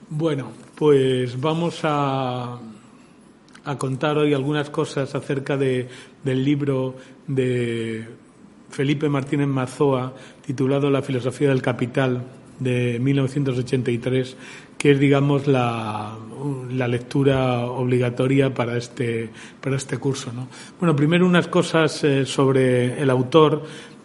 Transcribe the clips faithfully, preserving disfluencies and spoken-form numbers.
Bueno, pues vamos a, a contar hoy algunas cosas acerca de, del libro de Felipe Martínez Mazoa, titulado La filosofía del capital, de mil novecientos ochenta y tres, que es, digamos, la, la lectura obligatoria para este, para este curso, ¿no? Bueno, primero unas cosas eh, sobre el autor.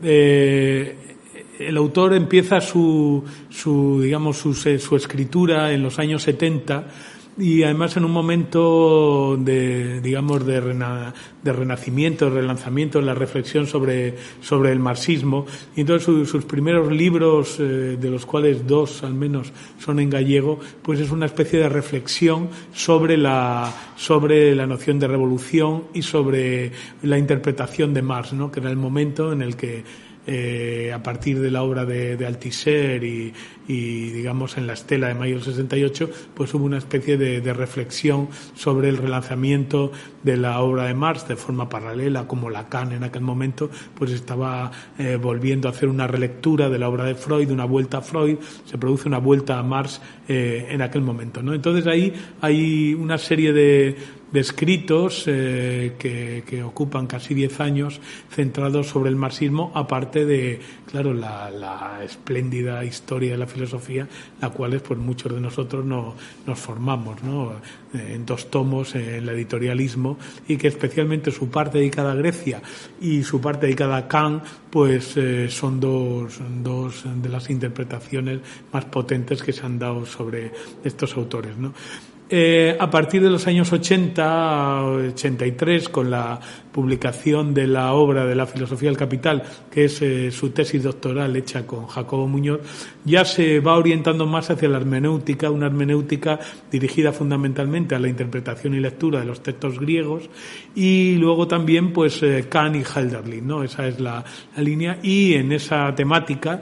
Eh, El autor empieza su, su digamos, su, su escritura en los años setenta y además en un momento de, digamos, de, rena, de renacimiento, de relanzamiento en la reflexión sobre, sobre el marxismo. Y entonces su, sus primeros libros, eh, de los cuales dos al menos son en gallego, pues es una especie de reflexión sobre la, sobre la noción de revolución y sobre la interpretación de Marx, ¿no? Que era el momento en el que Eh, a partir de la obra de, de Althusser y, y, digamos, en la estela de mayo del sesenta y ocho, pues hubo una especie de, de reflexión sobre el relanzamiento de la obra de Marx de forma paralela, como Lacan en aquel momento pues estaba eh, volviendo a hacer una relectura de la obra de Freud, una vuelta a Freud, se produce una vuelta a Marx eh, en aquel momento, ¿no? Entonces ahí hay una serie de de escritos eh, que, que ocupan casi diez años centrados sobre el marxismo, aparte de, claro, la, la espléndida historia de la filosofía, la cual pues muchos de nosotros no, nos formamos, ¿no? En dos tomos, en el editorialismo, y que especialmente su parte dedicada a Grecia y su parte dedicada a Kant, pues eh, son dos, dos de las interpretaciones más potentes que se han dado sobre estos autores, ¿no? Eh, a partir de los años ochenta, ochenta y tres, con la publicación de la obra de la filosofía del capital, que es eh, su tesis doctoral hecha con Jacobo Muñoz, ya se va orientando más hacia la hermenéutica, una hermenéutica dirigida fundamentalmente a la interpretación y lectura de los textos griegos, y luego también pues eh, Kant y Hölderlin, ¿no? Esa es la, la línea, y en esa temática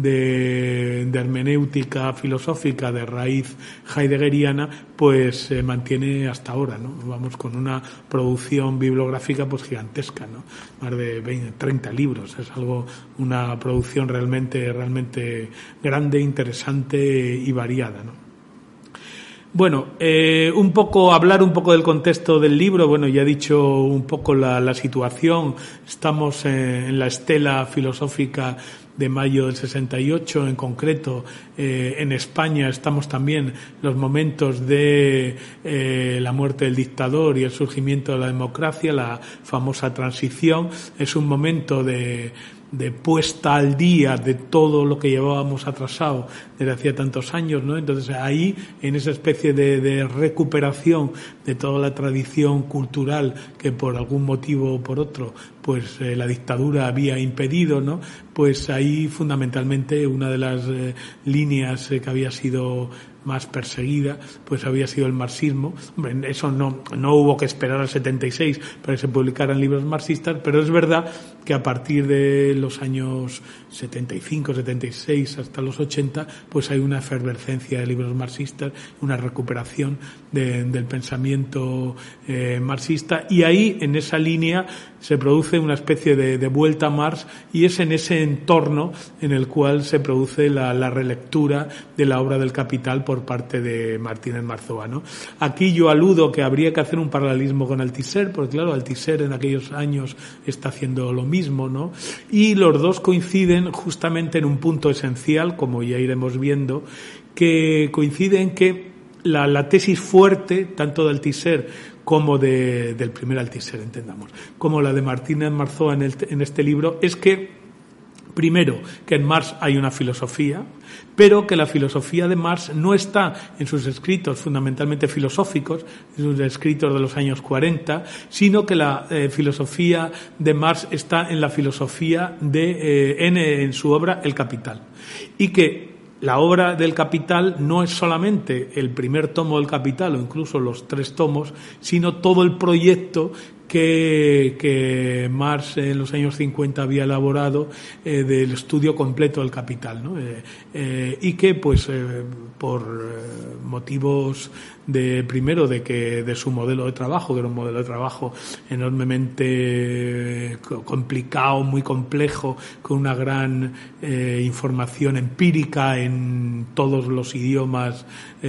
de, de hermenéutica filosófica de raíz heideggeriana, pues se mantiene hasta ahora, ¿no? Vamos, con una producción bibliográfica pues gigantesca, ¿no? Más de veinte, treinta libros, es algo, una producción realmente, realmente grande, interesante y variada, ¿no? Bueno, eh, un poco, hablar un poco del contexto del libro. Bueno, ya he dicho un poco la, la situación. Estamos en, en la estela filosófica de mayo del sesenta y ocho, en concreto eh, en España estamos también los momentos de eh, la muerte del dictador y el surgimiento de la democracia, la famosa transición. Es un momento de de puesta al día de todo lo que llevábamos atrasado desde hacía tantos años, ¿no? Entonces ahí, en esa especie de, de recuperación de toda la tradición cultural que por algún motivo o por otro pues eh, la dictadura había impedido, ¿no? Pues ahí fundamentalmente una de las eh, líneas eh, que había sido más perseguida, pues había sido el marxismo. Hombre, eso no, no hubo que esperar al setenta y seis para que se publicaran libros marxistas, pero es verdad que a partir de los años setenta y cinco, setenta y seis hasta los ochenta, pues hay una efervescencia de libros marxistas, una recuperación de, del pensamiento eh, marxista, y ahí, en esa línea, se produce una especie de, de vuelta a Marx, y es en ese entorno en el cual se produce la, la relectura de la obra del Capital por parte de Martínez Mazoa, ¿no? Aquí yo aludo que habría que hacer un paralelismo con Althusser, porque claro, Althusser en aquellos años está haciendo lo mismo, ¿no? Y los dos coinciden justamente en un punto esencial, como ya iremos viendo, que coincide en que la, la tesis fuerte, tanto de Althusser como de, del primer Althusser, entendamos, como la de Martínez Mazoa en, el, en este libro, es que, primero, que en Marx hay una filosofía, pero que la filosofía de Marx no está en sus escritos fundamentalmente filosóficos, en sus escritos de los años cuarenta, sino que la eh, filosofía de Marx está en la filosofía de eh, en, en su obra El Capital, y que la obra del Capital no es solamente el primer tomo del Capital o incluso los tres tomos, sino todo el proyecto que, que Marx en los años cincuenta había elaborado eh, del estudio completo del capital, ¿no? Eh, eh, y que pues eh, por eh, motivos de primero de que de su modelo de trabajo, que era un modelo de trabajo enormemente complicado, muy complejo, con una gran eh, información empírica en todos los idiomas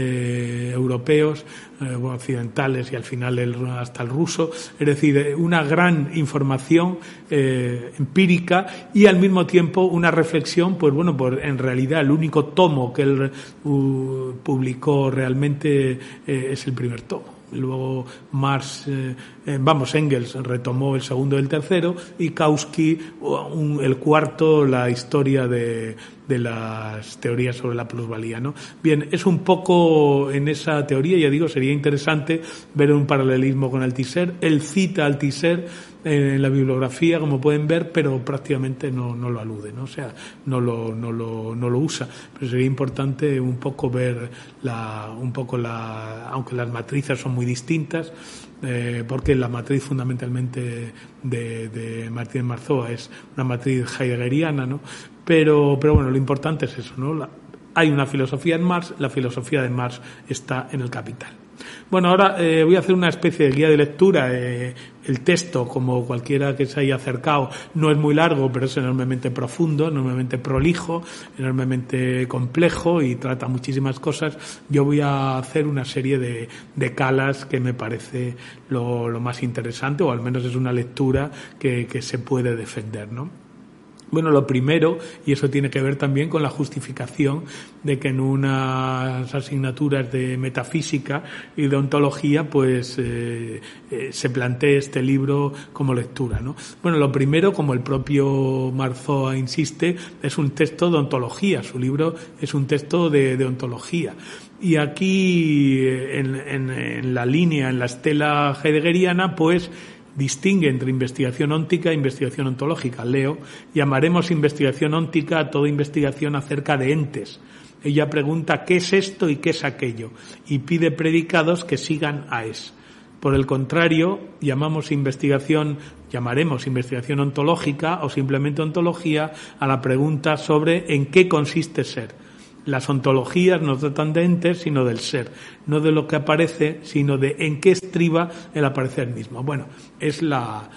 eh, europeos, eh, occidentales y al final el, hasta el ruso, es decir, una gran información eh, empírica y al mismo tiempo una reflexión, pues bueno, pues en realidad el único tomo que él uh, publicó realmente eh, es el primer tomo. Luego Marx, eh, eh, vamos, Engels retomó el segundo y el tercero, y Kautsky un, el cuarto, la historia de, de las teorías sobre la plusvalía, ¿no? Bien, es un poco en esa teoría, ya digo, sería interesante ver un paralelismo con Althusser. Él cita Althusser en la bibliografía, como pueden ver, pero prácticamente no, no lo alude, ¿no? O sea, no lo, no lo, no lo usa. Pero sería importante un poco ver la, un poco la, aunque las matrices son muy distintas, eh, porque la matriz fundamentalmente de, de Martínez Marzoa es una matriz heideggeriana, ¿no? Pero, pero bueno, lo importante es eso, ¿no? La, hay una filosofía en Marx, la filosofía de Marx está en el Capital. Bueno, ahora eh, voy a hacer una especie de guía de lectura. Eh, el texto, como cualquiera que se haya acercado, no es muy largo, pero es enormemente profundo, enormemente prolijo, enormemente complejo y trata muchísimas cosas. Yo voy a hacer una serie de, de calas que me parece lo, lo más interesante, o al menos es una lectura que, que se puede defender, ¿no? Bueno, lo primero, y eso tiene que ver también con la justificación de que en unas asignaturas de metafísica y de ontología, pues eh, eh, se plantee este libro como lectura, ¿no? Bueno, lo primero, como el propio Marzoa insiste, es un texto de ontología. Su libro es un texto de, de ontología. Y aquí, en, en, en la línea, en la estela heideggeriana, pues distingue entre investigación óntica e investigación ontológica. Leo: llamaremos investigación óntica a toda investigación acerca de entes. Ella pregunta qué es esto y qué es aquello, y pide predicados que sigan a es. Por el contrario, llamamos investigación, llamaremos investigación ontológica o simplemente ontología a la pregunta sobre en qué consiste ser. Las ontologías no tratan de entes, sino del ser, no de lo que aparece, sino de en qué estriba el aparecer mismo. Bueno, es la,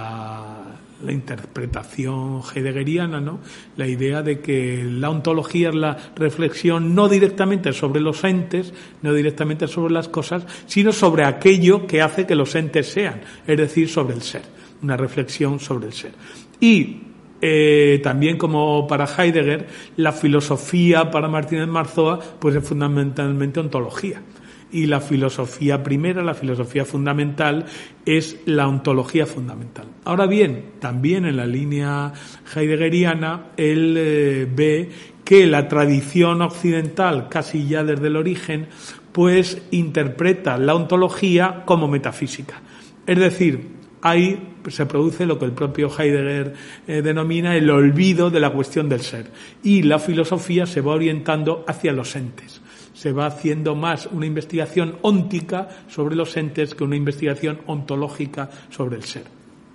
la, la interpretación heideggeriana, ¿no? La idea de que la ontología es la reflexión no directamente sobre los entes, no directamente sobre las cosas, sino sobre aquello que hace que los entes sean, es decir, sobre el ser, una reflexión sobre el ser. Y Eh, también, como para Heidegger, la filosofía para Martínez Marzoa pues es fundamentalmente ontología, y la filosofía primera, la filosofía fundamental, es la ontología fundamental. Ahora bien, también en la línea heideggeriana él eh, ve que la tradición occidental, casi ya desde el origen, pues interpreta la ontología como metafísica, es decir, ahí se produce lo que el propio Heidegger eh, denomina el olvido de la cuestión del ser, y la filosofía se va orientando hacia los entes, se va haciendo más una investigación óntica sobre los entes que una investigación ontológica sobre el ser.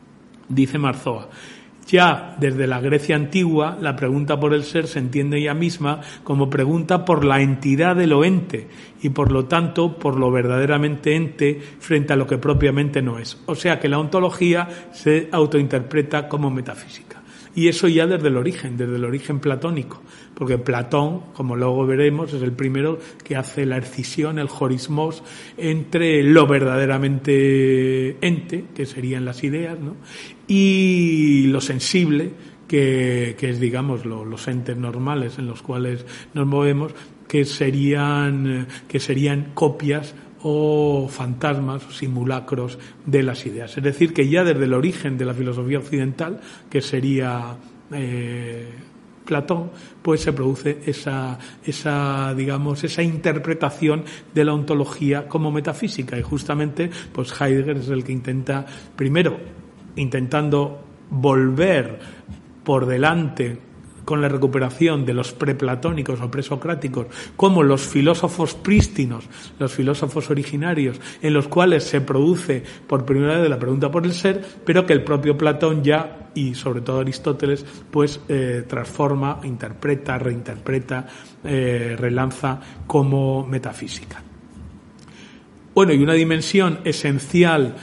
Dice Marzoa: ya desde la Grecia antigua, la pregunta por el ser se entiende ella misma como pregunta por la entidad de lo ente y, por lo tanto, por lo verdaderamente ente frente a lo que propiamente no es. O sea que la ontología se autointerpreta como metafísica. Y eso ya desde el origen, desde el origen platónico, porque Platón, como luego veremos, es el primero que hace la escisión, el jorismos, entre lo verdaderamente ente, que serían las ideas, ¿no?, y lo sensible, que, que es, digamos, lo, los entes normales en los cuales nos movemos, que serían, que serían copias o fantasmas o simulacros de las ideas. Es decir, que ya desde el origen de la filosofía occidental, que sería eh, Platón, pues se produce esa, esa, digamos, esa interpretación de la ontología como metafísica, y justamente, pues Heidegger es el que intenta, primero, intentando volver por delante con la recuperación de los preplatónicos o presocráticos como los filósofos prístinos, los filósofos originarios, en los cuales se produce por primera vez la pregunta por el ser, pero que el propio Platón ya, y sobre todo Aristóteles, pues eh, transforma, interpreta, reinterpreta, eh, relanza como metafísica. Bueno, y una dimensión esencial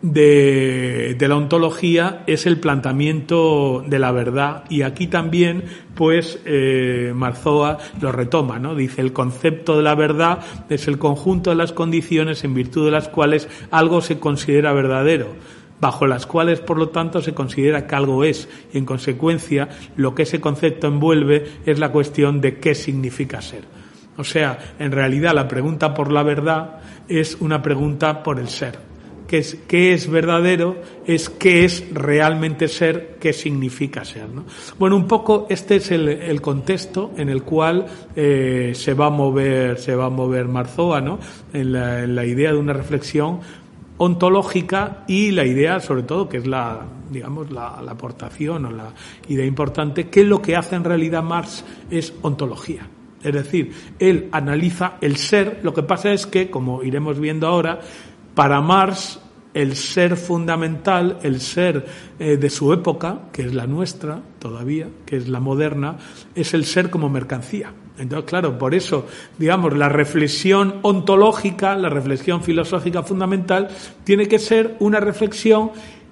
de, de la ontología es el planteamiento de la verdad, y aquí también pues eh, Marzoa lo retoma, ¿no? Dice: el concepto de la verdad es el conjunto de las condiciones en virtud de las cuales algo se considera verdadero, bajo las cuales, por lo tanto, se considera que algo es, y en consecuencia lo que ese concepto envuelve es la cuestión de qué significa ser. O sea, en realidad la pregunta por la verdad es una pregunta por el ser. ¿Qué es, qué es verdadero? Es qué es realmente ser, qué significa ser, ¿no? Bueno, un poco este es el, el contexto en el cual eh, se va a mover, se va a mover Marzoa, ¿no? En la, en la idea de una reflexión ontológica, y la idea, sobre todo, que es la, digamos, la, la aportación o la idea importante, que lo que hace en realidad Marx es ontología. Es decir, él analiza el ser. Lo que pasa es que, como iremos viendo ahora, para Marx el ser fundamental, el ser eh, de su época, que es la nuestra todavía, que es la moderna, es el ser como mercancía. Entonces, claro, por eso, digamos, la reflexión ontológica, la reflexión filosófica fundamental, tiene que ser una reflexión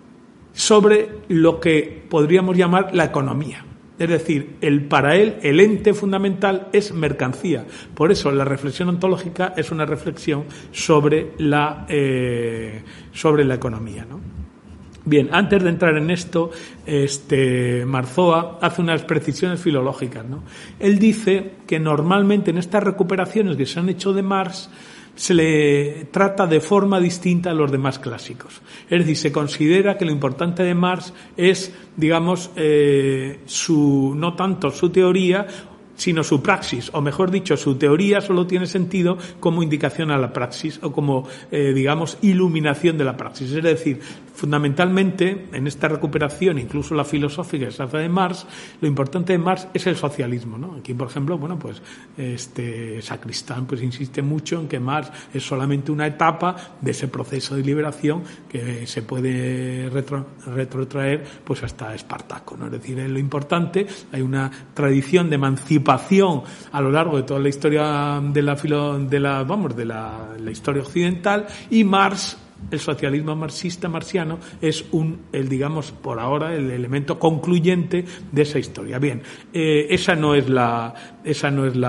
sobre lo que podríamos llamar la economía. Es decir, el, para él el ente fundamental es mercancía. Por eso la reflexión ontológica es una reflexión sobre la, eh, sobre la economía, ¿no? Bien, antes de entrar en esto, este, Marzoa hace unas precisiones filológicas, ¿no? Él dice que normalmente en estas recuperaciones que se han hecho de Marx se le trata de forma distinta a los demás clásicos. Es decir, se considera que lo importante de Marx es, digamos, eh, su, no tanto su teoría, sino su praxis, o mejor dicho, su teoría solo tiene sentido como indicación a la praxis, o como, eh, digamos, iluminación de la praxis. Es decir, fundamentalmente, en esta recuperación, incluso la filosófica que se hace de Marx, lo importante de Marx es el socialismo, ¿no? Aquí, por ejemplo, bueno, pues, este, Sacristán, pues, insiste mucho en que Marx es solamente una etapa de ese proceso de liberación que se puede retro, retrotraer, pues, hasta Espartaco, ¿no? Es decir, en lo importante, hay una tradición de emancipación a lo largo de toda la historia de la filo, de la vamos de la, la historia occidental, y Marx, el socialismo marxista marxiano, es un el digamos por ahora el elemento concluyente de esa historia. Bien, eh, esa no es la esa no es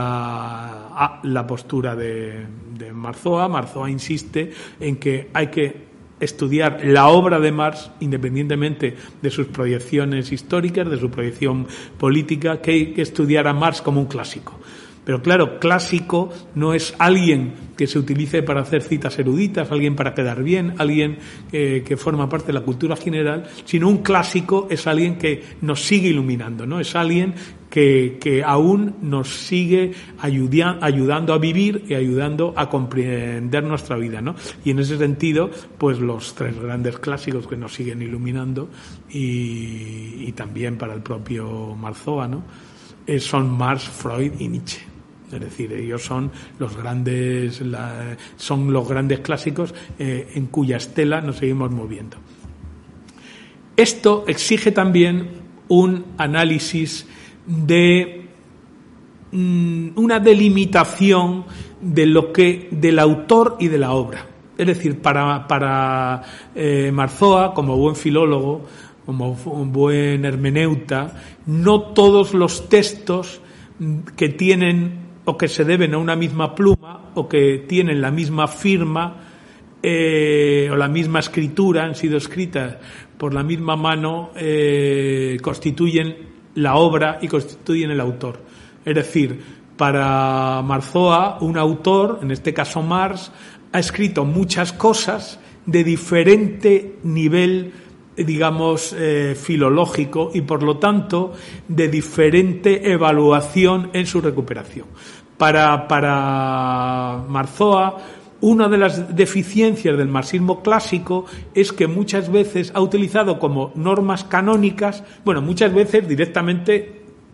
la la postura de, de Marzoa. Marzoa insiste en que hay que estudiar la obra de Marx independientemente de sus proyecciones históricas, de su proyección política, que hay que estudiar a Marx como un clásico. Pero claro, clásico no es alguien que se utilice para hacer citas eruditas, alguien para quedar bien, alguien que, que forma parte de la cultura general, sino un clásico es alguien que nos sigue iluminando, ¿no? Es alguien que, que aún nos sigue ayudia, ayudando a vivir y ayudando a comprender nuestra vida, ¿no? Y en ese sentido, pues los tres grandes clásicos que nos siguen iluminando, y, y también para el propio Marzoa, ¿no? Eh, son Marx, Freud y Nietzsche. Es decir, ellos son los grandes, la, son los grandes clásicos eh, en cuya estela nos seguimos moviendo. Esto exige también un análisis de mm, una delimitación de lo que del autor y de la obra. Es decir, para para eh, Marzoa, como buen filólogo, como un buen hermeneuta, no todos los textos que tienen o que se deben a una misma pluma o que tienen la misma firma eh, o la misma escritura, han sido escritas por la misma mano, eh, constituyen la obra y constituyen el autor. Es decir, para Marzoa, un autor, en este caso Marx, ha escrito muchas cosas de diferente nivel, digamos, eh, filológico, y por lo tanto de diferente evaluación en su recuperación. Para, para Marzoa, una de las deficiencias del marxismo clásico es que muchas veces ha utilizado como normas canónicas, bueno, muchas veces directamente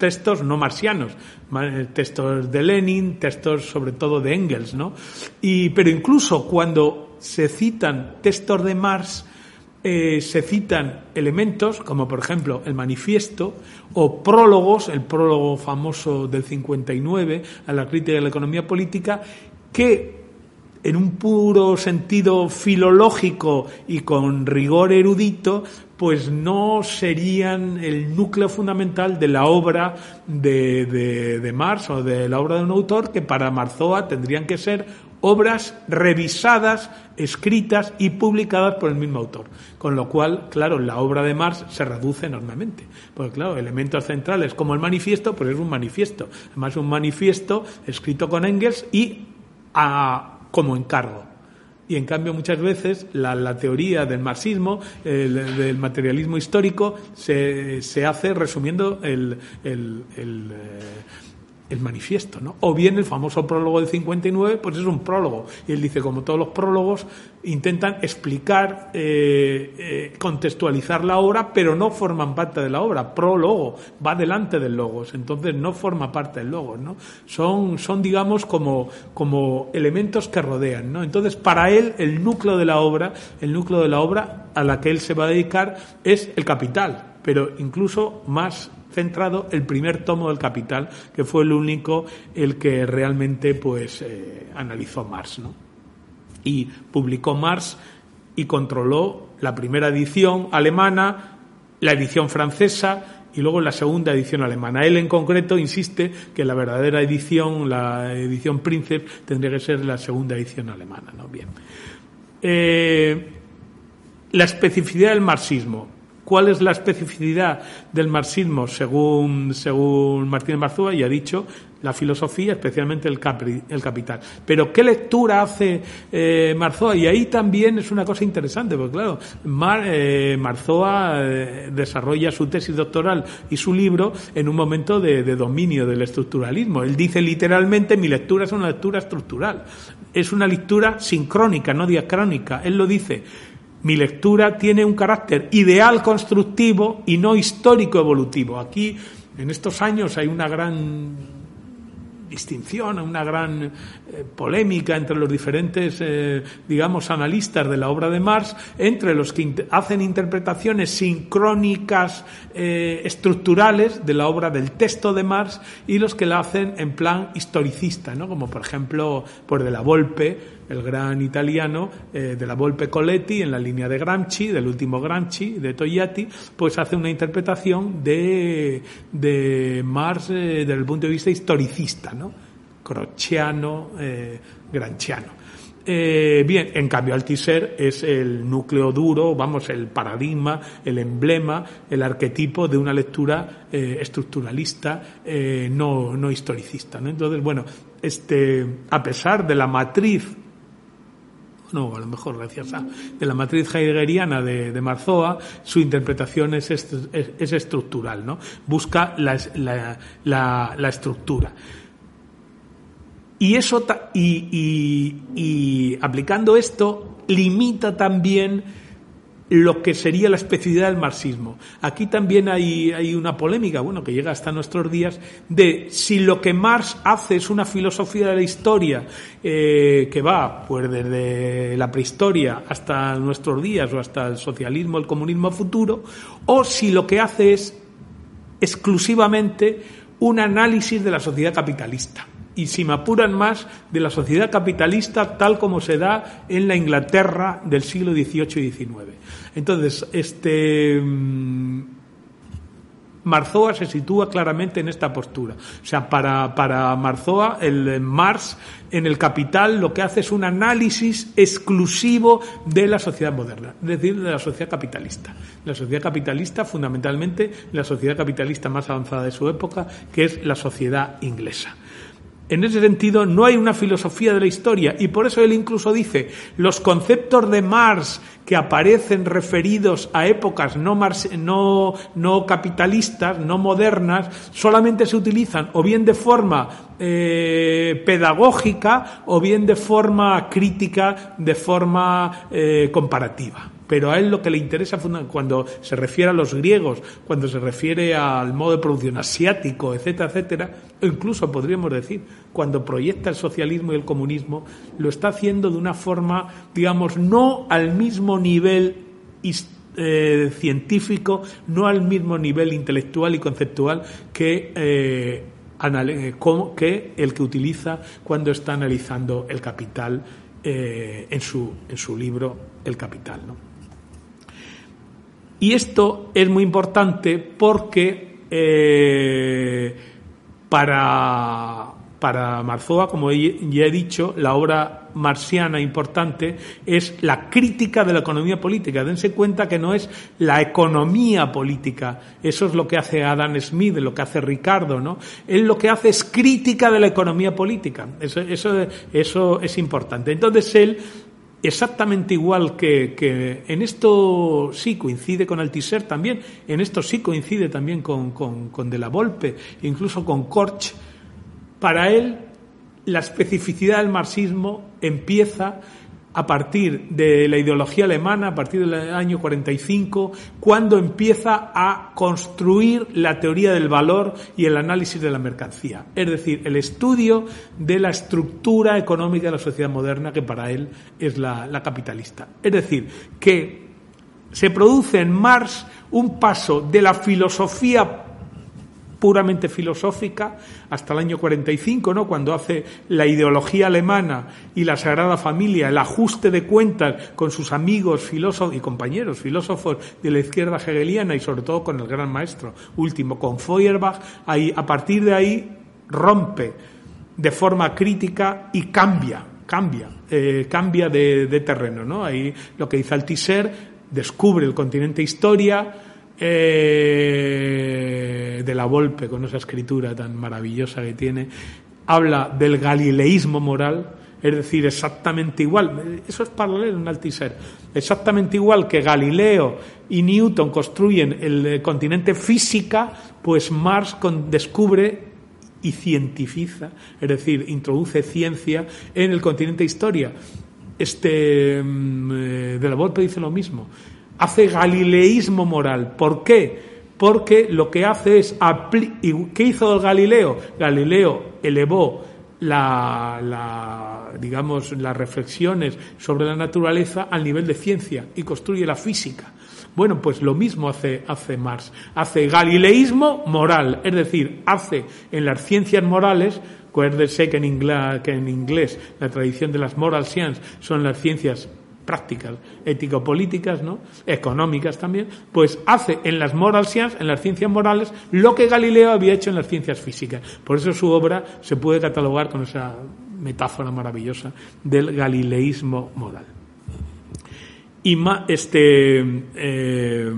textos no marxianos, textos de Lenin, textos sobre todo de Engels, ¿no? Y, pero incluso cuando se citan textos de Marx, eh, se citan elementos como, por ejemplo, el manifiesto o prólogos, el prólogo famoso del cincuenta y nueve a la crítica de la economía política, que en un puro sentido filológico y con rigor erudito, pues no serían el núcleo fundamental de la obra de, de, de Marx o de la obra de un autor, que para Marzoa tendrían que ser obras revisadas, escritas y publicadas por el mismo autor. Con lo cual, claro, la obra de Marx se reduce enormemente. Porque, claro, elementos centrales como el manifiesto, pues es un manifiesto. Además, un manifiesto escrito con Engels y a, como encargo. Y en cambio muchas veces la, la teoría del marxismo, el, del materialismo histórico, se, se hace resumiendo el, el, el, el manifiesto, ¿no? O bien el famoso prólogo del cincuenta y nueve, pues es un prólogo. Y él dice, como todos los prólogos, intentan explicar, eh, eh, contextualizar la obra, pero no forman parte de la obra. Prólogo, va delante del logos, entonces no forma parte del logos, ¿no? Son, son digamos, como, como elementos que rodean, ¿no? Entonces, para él, el núcleo de la obra, el núcleo de la obra a la que él se va a dedicar es el Capital, pero incluso más centrado el primer tomo del Capital, que fue el único el que realmente pues eh, analizó Marx, ¿no? Y publicó Marx y controló la primera edición alemana, la edición francesa y luego la segunda edición alemana. Él en concreto insiste que la verdadera edición, la edición Princeps, tendría que ser la segunda edición alemana, ¿no? Bien. Eh, la especificidad del marxismo. ¿Cuál es la especificidad del marxismo según, según Martínez Marzoa? Y ha dicho la filosofía, especialmente el, capri, el Capital. Pero ¿qué lectura hace eh, Marzoa? Y ahí también es una cosa interesante, porque claro, Mar, eh, Marzoa eh, desarrolla su tesis doctoral y su libro en un momento de, de dominio del estructuralismo. Él dice literalmente, mi lectura es una lectura estructural. Es una lectura sincrónica, no diacrónica. Él lo dice. Mi lectura tiene un carácter ideal constructivo y no histórico evolutivo. Aquí, en estos años, hay una gran distinción, una gran eh, polémica entre los diferentes, eh, digamos, analistas de la obra de Marx, entre los que int- hacen interpretaciones sincrónicas, eh, estructurales de la obra del texto de Marx y los que la hacen en plan historicista, ¿no? Como por ejemplo, pues de la Volpe, el gran italiano, eh, de la Volpe Coletti, en la línea de Gramsci, del último Gramsci, de Togliatti, pues hace una interpretación de, de Marx eh, desde el punto de vista historicista, ¿no? Crociano, eh, gramsciano. Eh, bien, en cambio Althusser es el núcleo duro, vamos, el paradigma, el emblema, el arquetipo de una lectura eh, estructuralista, eh, no, no historicista, ¿no? Entonces, bueno, este, a pesar de la matriz, no, a lo mejor gracias a, de la matriz heideggeriana de, de Marzoa, su interpretación es, es, es estructural, ¿no? Busca la, la, la, la estructura. Y eso, y, y, y aplicando esto, limita también lo que sería la especificidad del marxismo. Aquí también hay, hay una polémica, bueno, que llega hasta nuestros días, de si lo que Marx hace es una filosofía de la historia eh, que va pues desde la prehistoria hasta nuestros días o hasta el socialismo, el comunismo futuro, o si lo que hace es exclusivamente un análisis de la sociedad capitalista. Y si me apuran más, de la sociedad capitalista tal como se da en la Inglaterra del siglo dieciocho y diecinueve. Entonces, este Marzoa se sitúa claramente en esta postura. O sea, para, para Marzoa, el Marx en el Capital lo que hace es un análisis exclusivo de la sociedad moderna, es decir, de la sociedad capitalista. La sociedad capitalista, fundamentalmente, la sociedad capitalista más avanzada de su época, que es la sociedad inglesa. En ese sentido, no hay una filosofía de la historia y por eso él incluso dice los conceptos de Marx que aparecen referidos a épocas no, marx, no, no capitalistas, no modernas, solamente se utilizan o bien de forma eh, pedagógica o bien de forma crítica, de forma eh, comparativa. pero a él lo que le interesa cuando se refiere a los griegos, cuando se refiere al modo de producción asiático, etcétera, etcétera, o incluso podríamos decir, cuando proyecta el socialismo y el comunismo, lo está haciendo de una forma, digamos, no al mismo nivel eh, científico, no al mismo nivel intelectual y conceptual que eh, que el que utiliza cuando está analizando el Capital eh, en su en su libro El Capital, ¿no? Y esto es muy importante porque eh, para para Marzoa, como ya he dicho, la obra marxiana importante es la crítica de la economía política. Dense cuenta que no es la economía política, eso es lo que hace Adam Smith, lo que hace Ricardo, ¿no? Él lo que hace es crítica de la economía política, eso, eso, eso es importante. Entonces él, exactamente igual que, que en esto sí coincide con Althusser también, en esto sí coincide también con, con, con De la Volpe, incluso con Korch. Para él, la especificidad del marxismo empieza a partir de la ideología alemana, a partir del año cuarenta y cinco, cuando empieza a construir la teoría del valor y el análisis de la mercancía. Es decir, el estudio de la estructura económica de la sociedad moderna, que para él es la, la capitalista. Es decir, que se produce en Marx un paso de la filosofía puramente filosófica hasta el año cuarenta y cinco, ¿no? Cuando hace la ideología alemana y la Sagrada Familia, el ajuste de cuentas con sus amigos filósofos y compañeros filósofos de la izquierda hegeliana y sobre todo con el gran maestro último, con Feuerbach, ahí, a partir de ahí rompe de forma crítica y cambia, cambia, eh, cambia de, de terreno, ¿no? Ahí lo que dice Althusser, descubre el continente historia, Eh, de la Volpe, con esa escritura tan maravillosa que tiene, habla del galileísmo moral, es decir, exactamente igual, eso es paralelo en Althusser, exactamente igual que Galileo y Newton construyen el continente física, pues Marx con, descubre y cientifica, es decir, introduce ciencia en el continente historia. Este eh, de la Volpe dice lo mismo. Hace galileísmo moral. ¿Por qué? Porque lo que hace es... Apli- ¿Qué hizo Galileo? Galileo elevó la, la, digamos, las reflexiones sobre la naturaleza al nivel de ciencia y construye la física. Bueno, pues lo mismo hace, hace Marx. Hace galileísmo moral, es decir, hace en las ciencias morales... Acuérdense que en inglés, que en inglés la tradición de las moral sciences son las ciencias prácticas, ético-políticas, ¿no? Económicas también, pues hace en las moral sciences, en las ciencias morales, lo que Galileo había hecho en las ciencias físicas. Por eso su obra se puede catalogar con esa metáfora maravillosa del galileísmo moral. Y ma, este eh,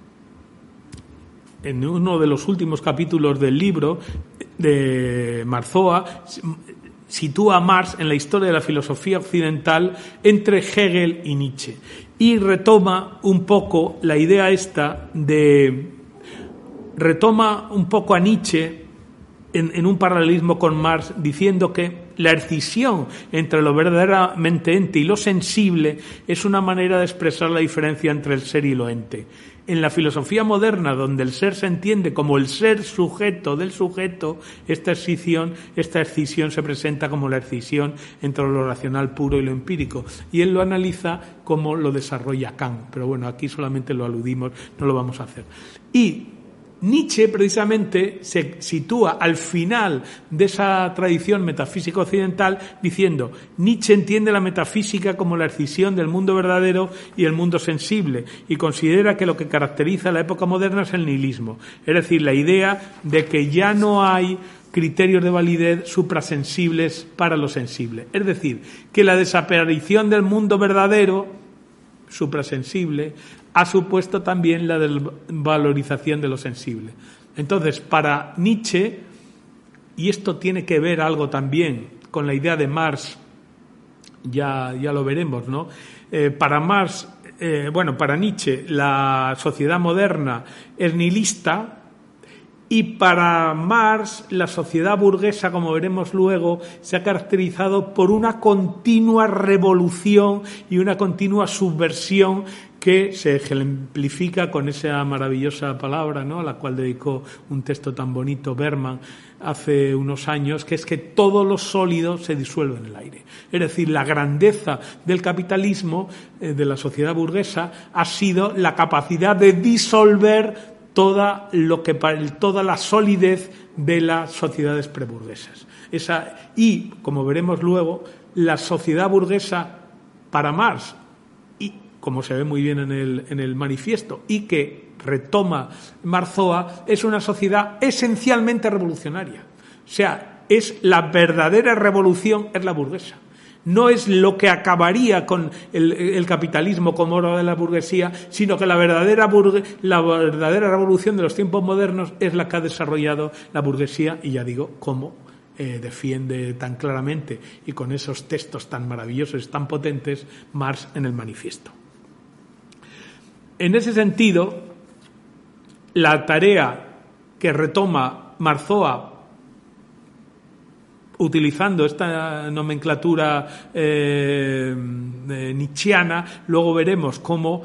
en uno de los últimos capítulos del libro de Marzoa sitúa a Marx en la historia de la filosofía occidental entre Hegel y Nietzsche y retoma un poco la idea esta de retoma un poco a Nietzsche en, en un paralelismo con Marx, diciendo que la escisión entre lo verdaderamente ente y lo sensible es una manera de expresar la diferencia entre el ser y lo ente. En la filosofía moderna, donde el ser se entiende como el ser sujeto del sujeto, esta escisión, esta escisión se presenta como la escisión entre lo racional puro y lo empírico. Y él lo analiza como lo desarrolla Kant. Pero bueno, aquí solamente lo aludimos, no lo vamos a hacer. Y Nietzsche precisamente se sitúa al final de esa tradición metafísica occidental diciendo: Nietzsche entiende la metafísica como la escisión del mundo verdadero y el mundo sensible y considera que lo que caracteriza a la época moderna es el nihilismo, es decir, la idea de que ya no hay criterios de validez suprasensibles para lo sensible, es decir, que la desaparición del mundo verdadero suprasensible ha supuesto también la valorización de lo sensible. Entonces, para Nietzsche, y esto tiene que ver algo también con la idea de Marx, ya, ya lo veremos, ¿no? Eh, para Marx, eh, bueno, para Nietzsche, la sociedad moderna es nihilista, y para Marx, la sociedad burguesa, como veremos luego, se ha caracterizado por una continua revolución y una continua subversión que se ejemplifica con esa maravillosa palabra, ¿no?, a la cual dedicó un texto tan bonito Berman hace unos años, que es que todo lo sólido se disuelve en el aire. Es decir, la grandeza del capitalismo, eh, de la sociedad burguesa, ha sido la capacidad de disolver toda lo que toda la solidez de las sociedades preburguesas. Esa, y, como veremos luego, la sociedad burguesa para Marx, y como se ve muy bien en el, en el manifiesto, y que retoma Marzoa, es una sociedad esencialmente revolucionaria. O sea, es la verdadera revolución, es la burguesa. No es lo que acabaría con el, el capitalismo como obra de la burguesía, sino que la verdadera, burgue, la verdadera revolución de los tiempos modernos es la que ha desarrollado la burguesía, y ya digo, cómo eh, defiende tan claramente y con esos textos tan maravillosos, tan potentes, Marx en el manifiesto. En ese sentido, la tarea que retoma Marzoa, utilizando esta nomenclatura eh, eh, nietzscheana, luego veremos cómo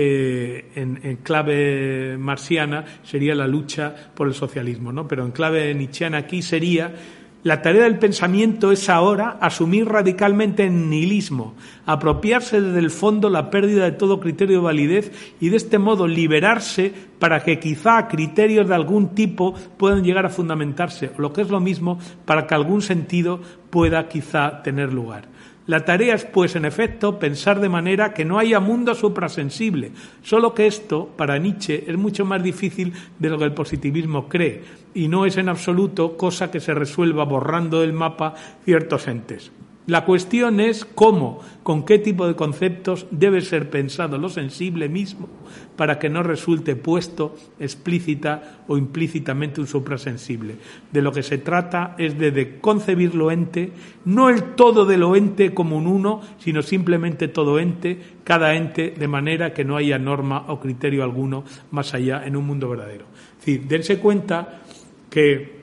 eh, en, en clave marxiana sería la lucha por el socialismo, ¿no? Pero en clave nietzscheana aquí sería: la tarea del pensamiento es ahora asumir radicalmente el nihilismo, apropiarse desde el fondo la pérdida de todo criterio de validez y de este modo liberarse para que quizá criterios de algún tipo puedan llegar a fundamentarse, o lo que es lo mismo, para que algún sentido pueda quizá tener lugar. La tarea es, pues, en efecto, pensar de manera que no haya mundo suprasensible, solo que esto, para Nietzsche, es mucho más difícil de lo que el positivismo cree, y no es en absoluto cosa que se resuelva borrando del mapa ciertos entes. La cuestión es cómo, con qué tipo de conceptos debe ser pensado lo sensible mismo para que no resulte puesto explícita o implícitamente un suprasensible. De lo que se trata es de, de concebir lo ente, no el todo de lo ente como un uno, sino simplemente todo ente, cada ente, de manera que no haya norma o criterio alguno más allá en un mundo verdadero. Es decir, dense cuenta que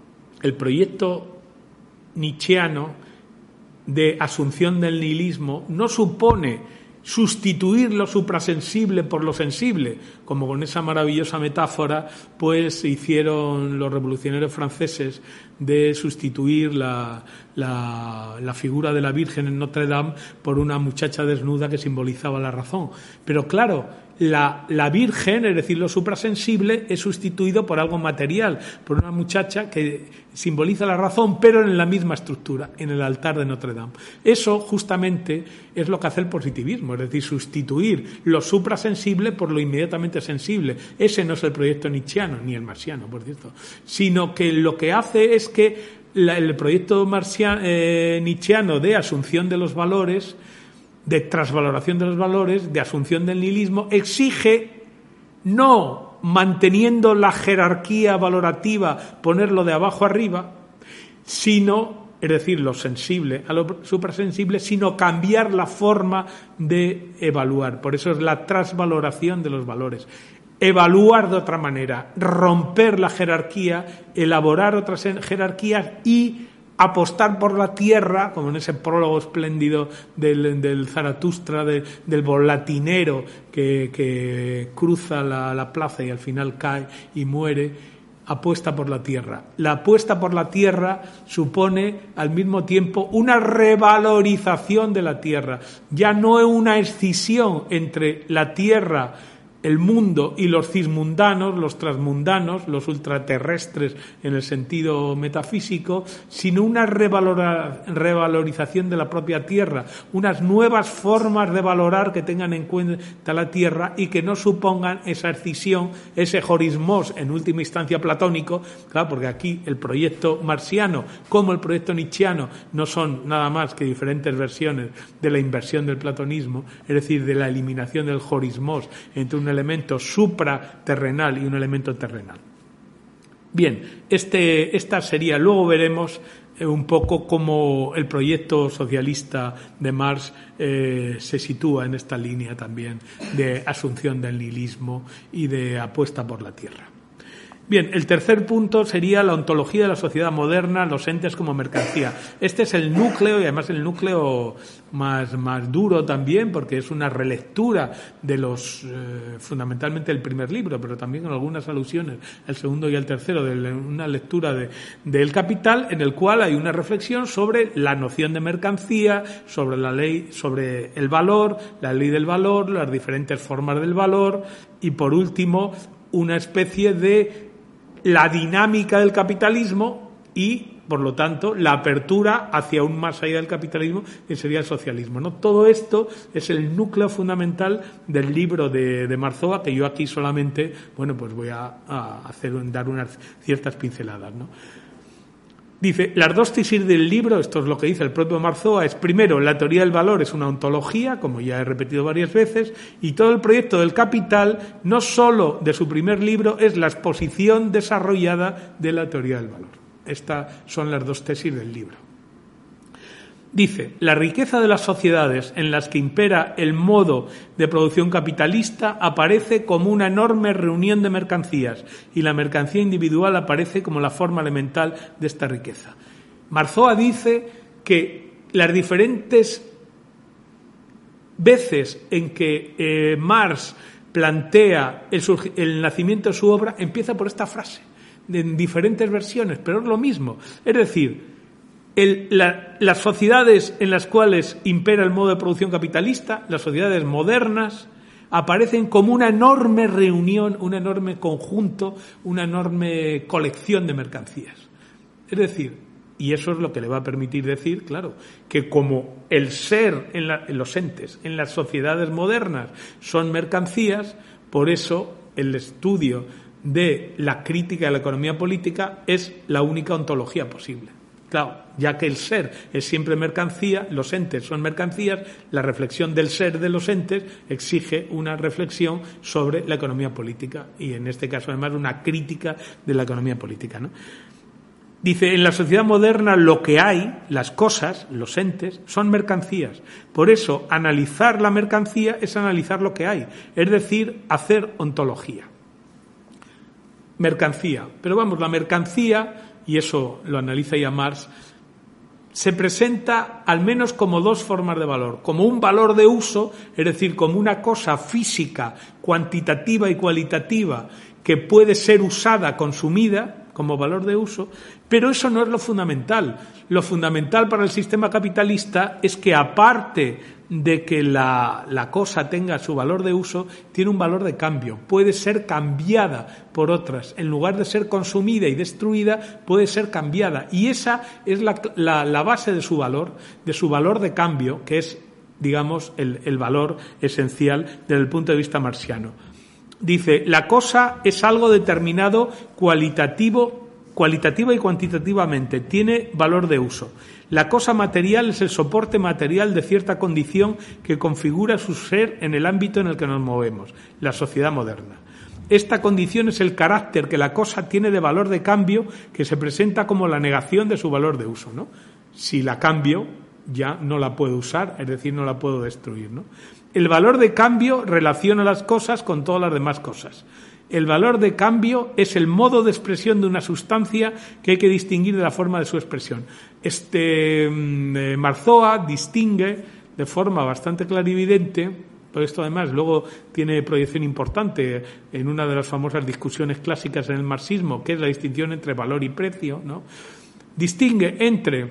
el proyecto nietzscheano de asunción del nihilismo no supone sustituir lo suprasensible por lo sensible, como con esa maravillosa metáfora pues hicieron los revolucionarios franceses de sustituir la, la, la figura de la Virgen en Notre Dame por una muchacha desnuda que simbolizaba la razón. Pero claro, la, la Virgen, es decir, lo suprasensible, es sustituido por algo material, por una muchacha que simboliza la razón, pero en la misma estructura, en el altar de Notre Dame. Eso justamente es lo que hace el positivismo, es decir, sustituir lo suprasensible por lo inmediatamente sensible. Ese no es el proyecto nietzscheano, ni el marxiano, por cierto, sino que lo que hace es que la, el proyecto marxiano, eh, nietzscheano de asunción de los valores, de transvaloración de los valores, de asunción del nihilismo, exige no manteniendo la jerarquía valorativa, ponerlo de abajo arriba, sino, es decir, lo sensible a lo suprasensible, sino cambiar la forma de evaluar. Por eso es la transvaloración de los valores. Evaluar de otra manera, romper la jerarquía, elaborar otras jerarquías y apostar por la tierra, como en ese prólogo espléndido del, del Zaratustra, de, del volatinero que, que cruza la, la plaza y al final cae y muere, apuesta por la tierra. La apuesta por la tierra supone al mismo tiempo una revalorización de la tierra. Ya no es una escisión entre la tierra, el mundo y los cismundanos, los transmundanos, los ultraterrestres en el sentido metafísico, sino una revalora, revalorización de la propia tierra, unas nuevas formas de valorar que tengan en cuenta la tierra y que no supongan esa escisión, ese jorismos en última instancia platónico, claro, porque aquí el proyecto marxiano como el proyecto nietzscheano no son nada más que diferentes versiones de la inversión del platonismo, es decir, de la eliminación del jorismos entre un elemento supraterrenal y un elemento terrenal. Bien, este, esta sería, luego veremos eh, un poco cómo el proyecto socialista de Marx eh, se sitúa en esta línea también de asunción del nihilismo y de apuesta por la tierra. Bien, el tercer punto sería la ontología de la sociedad moderna, los entes como mercancía. Este es el núcleo, y además el núcleo más, más duro también, porque es una relectura de los, eh, fundamentalmente el primer libro, pero también con algunas alusiones al segundo y al tercero, de una lectura de, de El Capital, en el cual hay una reflexión sobre la noción de mercancía, sobre la ley, sobre el valor, la ley del valor, las diferentes formas del valor, y por último, una especie de la dinámica del capitalismo y, por lo tanto, la apertura hacia un más allá del capitalismo, que sería el socialismo, ¿no? Todo esto es el núcleo fundamental del libro de, de Marzoa, que yo aquí solamente, bueno, pues voy a, a hacer, dar unas ciertas pinceladas, ¿no? Dice, las dos tesis del libro, esto es lo que dice el propio Marzoa, es primero, la teoría del valor es una ontología, como ya he repetido varias veces, y todo el proyecto del Capital, no solo de su primer libro, es la exposición desarrollada de la teoría del valor. Estas son las dos tesis del libro. Dice, la riqueza de las sociedades en las que impera el modo de producción capitalista aparece como una enorme reunión de mercancías y la mercancía individual aparece como la forma elemental de esta riqueza. Marzoa dice que las diferentes veces en que eh, Marx plantea el, el nacimiento de su obra empieza por esta frase, en diferentes versiones, pero es lo mismo. Es decir, El, la, las sociedades en las cuales impera el modo de producción capitalista, las sociedades modernas, aparecen como una enorme reunión, un enorme conjunto, una enorme colección de mercancías. Es decir, y eso es lo que le va a permitir decir, claro, que como el ser en, la, en los entes, en las sociedades modernas, son mercancías, por eso el estudio de la crítica de la economía política es la única ontología posible. Claro, ya que el ser es siempre mercancía, los entes son mercancías, la reflexión del ser de los entes exige una reflexión sobre la economía política y en este caso además una crítica de la economía política, ¿no? Dice, en la sociedad moderna lo que hay, las cosas, los entes, son mercancías. Por eso, analizar la mercancía es analizar lo que hay, es decir, hacer ontología. Mercancía. Pero vamos, la mercancía, y eso lo analiza ya Marx, se presenta al menos como dos formas de valor, como un valor de uso, es decir, como una cosa física, cuantitativa y cualitativa, que puede ser usada, consumida, como valor de uso, pero eso no es lo fundamental. Lo fundamental para el sistema capitalista es que, aparte de que la, la cosa tenga su valor de uso, tiene un valor de cambio, puede ser cambiada por otras, en lugar de ser consumida y destruida, puede ser cambiada, y esa es la, la, la base de su valor, de su valor de cambio, que es, digamos, el, el valor esencial desde el punto de vista marxiano. Dice, la cosa es algo determinado cualitativo, cualitativa y cuantitativamente, tiene valor de uso. La cosa material es el soporte material de cierta condición que configura su ser en el ámbito en el que nos movemos, la sociedad moderna. Esta condición es el carácter que la cosa tiene de valor de cambio, que se presenta como la negación de su valor de uso, ¿no? Si la cambio, ya no la puedo usar, es decir, no la puedo destruir, ¿no? El valor de cambio relaciona las cosas con todas las demás cosas. El valor de cambio es el modo de expresión de una sustancia que hay que distinguir de la forma de su expresión. Este eh, Marzoa distingue de forma bastante clarividente, por esto además luego tiene proyección importante en una de las famosas discusiones clásicas en el marxismo, que es la distinción entre valor y precio, ¿no? Distingue entre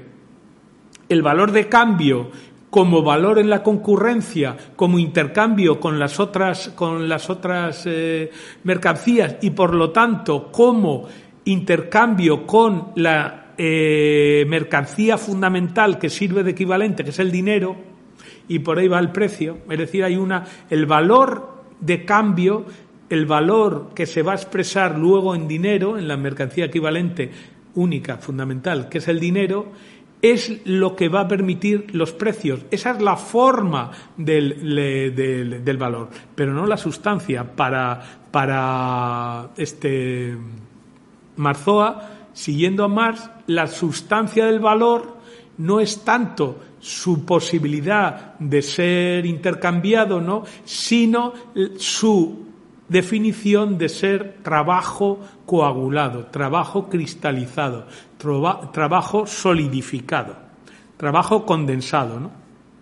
el valor de cambio como valor en la concurrencia, como intercambio con las otras, con las otras eh, mercancías y por lo tanto como intercambio con la eh, mercancía fundamental que sirve de equivalente, que es el dinero, y por ahí va el precio. Es decir, hay una, el valor de cambio, el valor que se va a expresar luego en dinero, en la mercancía equivalente única, fundamental, que es el dinero, es lo que va a permitir los precios. Esa es la forma del, del, del valor, pero no la sustancia. Para, para este Marzoa, siguiendo a Marx, la sustancia del valor no es tanto su posibilidad de ser intercambiado, ¿no?, sino su definición de ser trabajo coagulado, trabajo cristalizado, traba, trabajo solidificado, trabajo condensado, ¿no?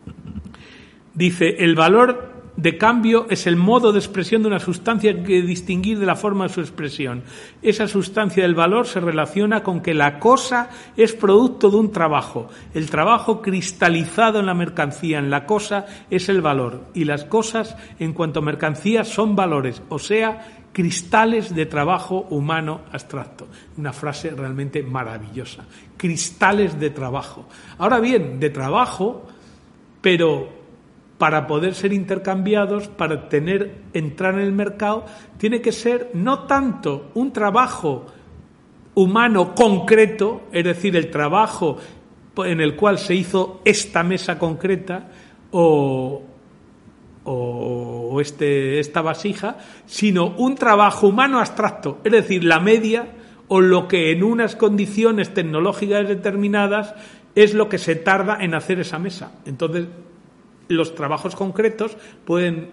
Dice, el valor de cambio es el modo de expresión de una sustancia que distinguir de la forma de su expresión. Esa sustancia del valor se relaciona con que la cosa es producto de un trabajo. El trabajo cristalizado en la mercancía, en la cosa, es el valor. Y las cosas, en cuanto a mercancías, son valores, o sea, cristales de trabajo humano abstracto. Una frase realmente maravillosa. Cristales de trabajo. Ahora bien, de trabajo, pero para poder ser intercambiados, para tener, entrar en el mercado, tiene que ser no tanto un trabajo humano concreto, es decir, el trabajo en el cual se hizo esta mesa concreta o, o, o este, esta vasija, sino un trabajo humano abstracto, es decir, la media o lo que en unas condiciones tecnológicas determinadas es lo que se tarda en hacer esa mesa. Entonces, los trabajos concretos pueden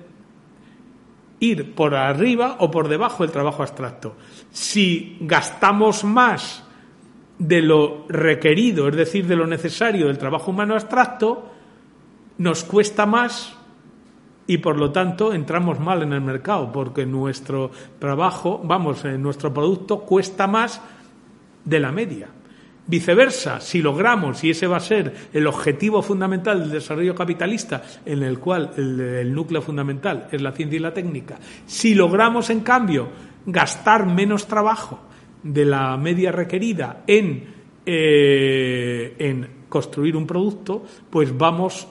ir por arriba o por debajo del trabajo abstracto. Si gastamos más de lo requerido, es decir, de lo necesario del trabajo humano abstracto, nos cuesta más y por lo tanto entramos mal en el mercado, porque nuestro trabajo, vamos, nuestro producto cuesta más de la media. Viceversa, si logramos, y ese va a ser el objetivo fundamental del desarrollo capitalista, en el cual el, el núcleo fundamental es la ciencia y la técnica, si logramos, en cambio, gastar menos trabajo de la media requerida en, eh, en construir un producto, pues vamos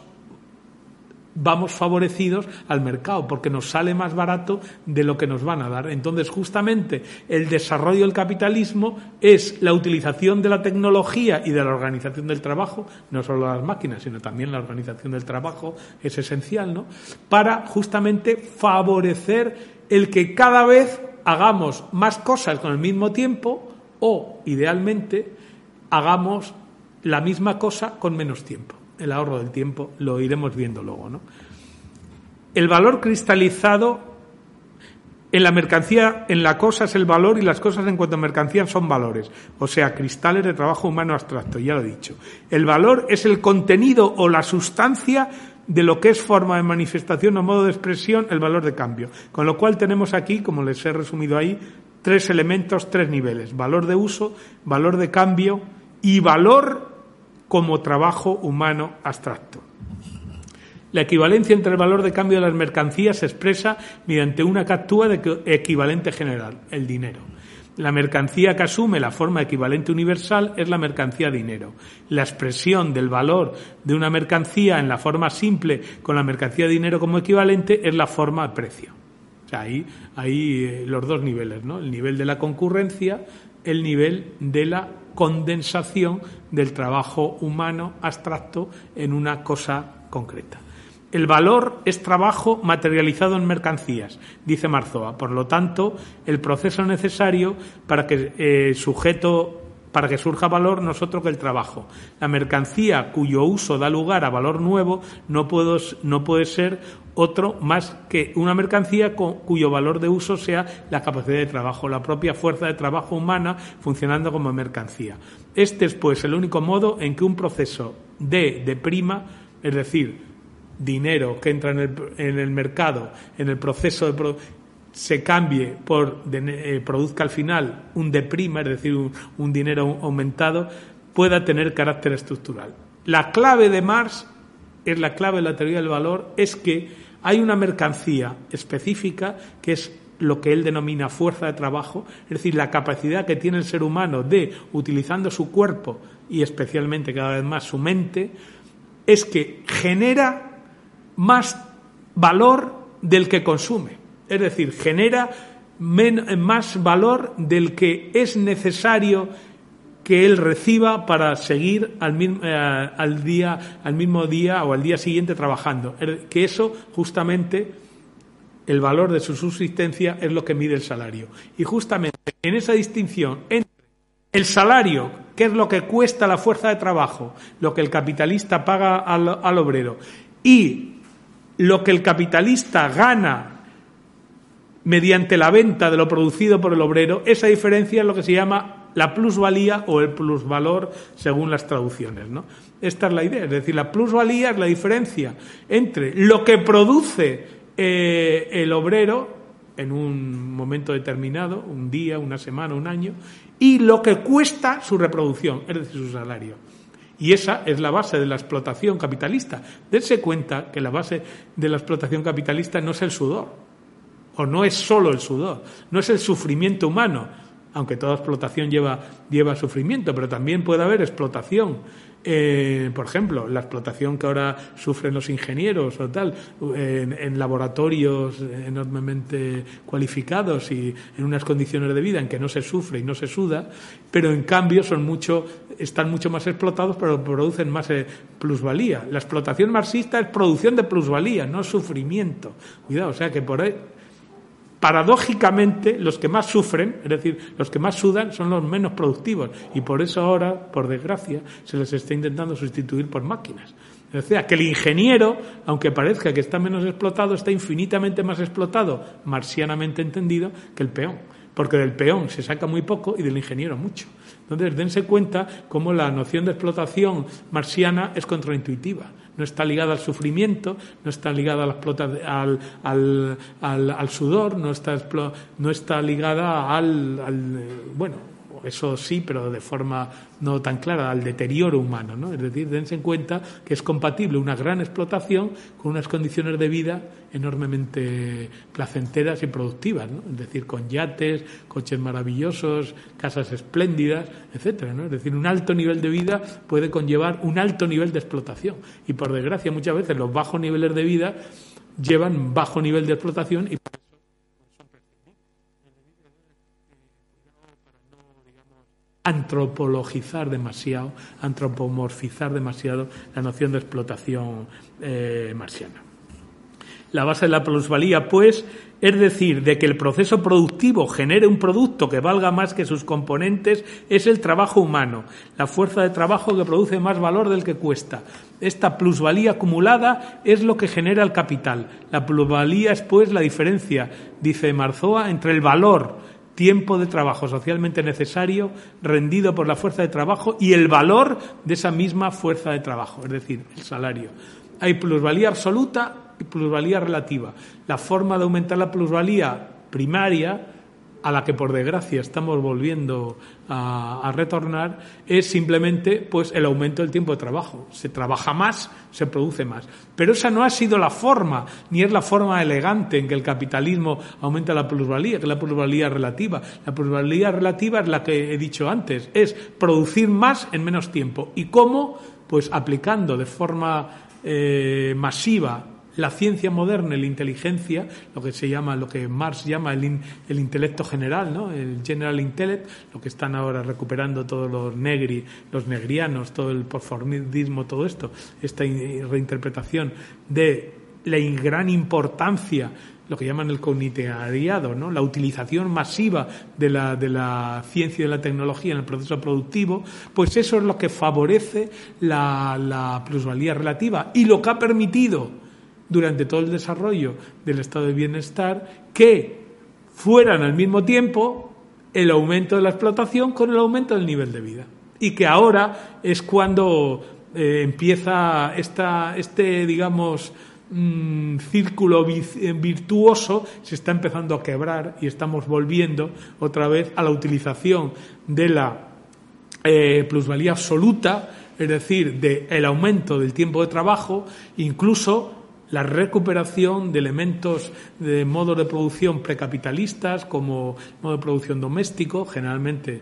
vamos favorecidos al mercado, porque nos sale más barato de lo que nos van a dar. Entonces, justamente, el desarrollo del capitalismo es la utilización de la tecnología y de la organización del trabajo, no solo las máquinas, sino también la organización del trabajo es esencial, ¿no?, para justamente favorecer el que cada vez hagamos más cosas con el mismo tiempo o, idealmente, hagamos la misma cosa con menos tiempo. El ahorro del tiempo lo iremos viendo luego, ¿no? El valor cristalizado en la mercancía, en la cosa es el valor, y las cosas en cuanto a mercancía son valores, o sea, cristales de trabajo humano abstracto, ya lo he dicho. El valor es el contenido o la sustancia de lo que es forma de manifestación o modo de expresión, el valor de cambio. Con lo cual tenemos aquí, como les he resumido ahí, tres elementos, tres niveles: valor de uso, valor de cambio y valor como trabajo humano abstracto. La equivalencia entre el valor de cambio de las mercancías se expresa mediante una que actúa de equivalente general, el dinero. La mercancía que asume la forma equivalente universal es la mercancía dinero. La expresión del valor de una mercancía en la forma simple con la mercancía dinero como equivalente es la forma precio. O sea, ahí hay eh, los dos niveles, ¿no? El nivel de la concurrencia, el nivel de la condensación del trabajo humano abstracto en una cosa concreta. El valor es trabajo materializado en mercancías, dice Marzoa. Por lo tanto, el proceso necesario para que eh, sujeto para que surja valor no es otro que el trabajo. La mercancía cuyo uso da lugar a valor nuevo no puede, no puede ser otro más que una mercancía con, cuyo valor de uso sea la capacidad de trabajo, la propia fuerza de trabajo humana funcionando como mercancía. Este es, pues, el único modo en que un proceso de, de prima, es decir, dinero que entra en el, en el mercado, en el proceso de producción, se cambie por, de, eh, produzca al final un de prima, es decir, un, un dinero aumentado, pueda tener carácter estructural. La clave de Marx, es la clave de la teoría del valor, es que hay una mercancía específica que es lo que él denomina fuerza de trabajo, es decir, la capacidad que tiene el ser humano de, utilizando su cuerpo y especialmente cada vez más su mente, es que genera más valor del que consume. Es decir, genera men- más valor del que es necesario que él reciba para seguir al, mi- eh, al, día, al mismo día o al día siguiente trabajando. Que eso, justamente, el valor de su subsistencia es lo que mide el salario. Y justamente en esa distinción entre el salario, que es lo que cuesta la fuerza de trabajo, lo que el capitalista paga al, al obrero, y lo que el capitalista gana mediante la venta de lo producido por el obrero. Esa diferencia es lo que se llama la plusvalía o el plusvalor según las traducciones, ¿no? Esta es la idea, es decir, la plusvalía es la diferencia entre lo que produce eh, el obrero en un momento determinado, un día, una semana, un año, y lo que cuesta su reproducción, es decir, su salario. Y esa es la base de la explotación capitalista. Dense cuenta que la base de la explotación capitalista no es el sudor, o no es solo el sudor, no es el sufrimiento humano, aunque toda explotación lleva, lleva sufrimiento, pero también puede haber explotación. Eh, por ejemplo, la explotación que ahora sufren los ingenieros o tal, en, en laboratorios enormemente cualificados y en unas condiciones de vida en que no se sufre y no se suda, pero en cambio son mucho, están mucho más explotados, pero producen más eh, plusvalía. La explotación marxista es producción de plusvalía, no sufrimiento. Cuidado, o sea que por ahí, paradójicamente, los que más sufren, es decir, los que más sudan, son los menos productivos. Y por eso ahora, por desgracia, se les está intentando sustituir por máquinas. O sea, que el ingeniero, aunque parezca que está menos explotado, está infinitamente más explotado, marxianamente entendido, que el peón. Porque del peón se saca muy poco y del ingeniero mucho. Entonces, dense cuenta cómo la noción de explotación marxiana es contraintuitiva. No está ligada al sufrimiento, no está ligada a la explota, al, al, al, al sudor, no está, no está ligada al, al, bueno, eso sí, pero de forma no tan clara, al deterioro humano, ¿no? Es decir, dense en cuenta que es compatible una gran explotación con unas condiciones de vida enormemente placenteras y productivas, ¿no? Es decir, con yates, coches maravillosos, casas espléndidas, etcétera, ¿no? Es decir, un alto nivel de vida puede conllevar un alto nivel de explotación y, por desgracia, muchas veces los bajos niveles de vida llevan bajo nivel de explotación y antropologizar demasiado, antropomorfizar demasiado la noción de explotación eh, marxiana. La base de la plusvalía, pues, es decir, de que el proceso productivo genere un producto que valga más que sus componentes, es el trabajo humano, la fuerza de trabajo que produce más valor del que cuesta. Esta plusvalía acumulada es lo que genera el capital. La plusvalía es, pues, la diferencia, dice Marzoa, entre el valor, tiempo de trabajo socialmente necesario rendido por la fuerza de trabajo y el valor de esa misma fuerza de trabajo, es decir, el salario. Hay plusvalía absoluta y plusvalía relativa. La forma de aumentar la plusvalía primaria, a la que por desgracia estamos volviendo a, a retornar, es simplemente pues el aumento del tiempo de trabajo. Se trabaja más, se produce más. Pero esa no ha sido la forma, ni es la forma elegante en que el capitalismo aumenta la plusvalía, que es la plusvalía relativa. La plusvalía relativa es la que he dicho antes, es producir más en menos tiempo. ¿Y cómo? Pues aplicando de forma eh, masiva la ciencia moderna y la inteligencia, lo que se llama, lo que Marx llama el, in, el intelecto general, ¿no? El general intellect, lo que están ahora recuperando todos los negri, los negrianos, todo el postfordismo, todo esto, esta reinterpretación de la gran importancia, lo que llaman el comunitariado, ¿no? La utilización masiva de la, de la ciencia y de la tecnología en el proceso productivo, pues eso es lo que favorece la, la plusvalía relativa y lo que ha permitido durante todo el desarrollo del estado de bienestar que fueran al mismo tiempo el aumento de la explotación con el aumento del nivel de vida. Y que ahora es cuando eh, empieza esta, este, digamos, mmm, círculo virtuoso, se está empezando a quebrar y estamos volviendo otra vez a la utilización de la eh, plusvalía absoluta, es decir, del aumento del tiempo de trabajo, incluso la recuperación de elementos de modos de producción precapitalistas como modo de producción doméstico, generalmente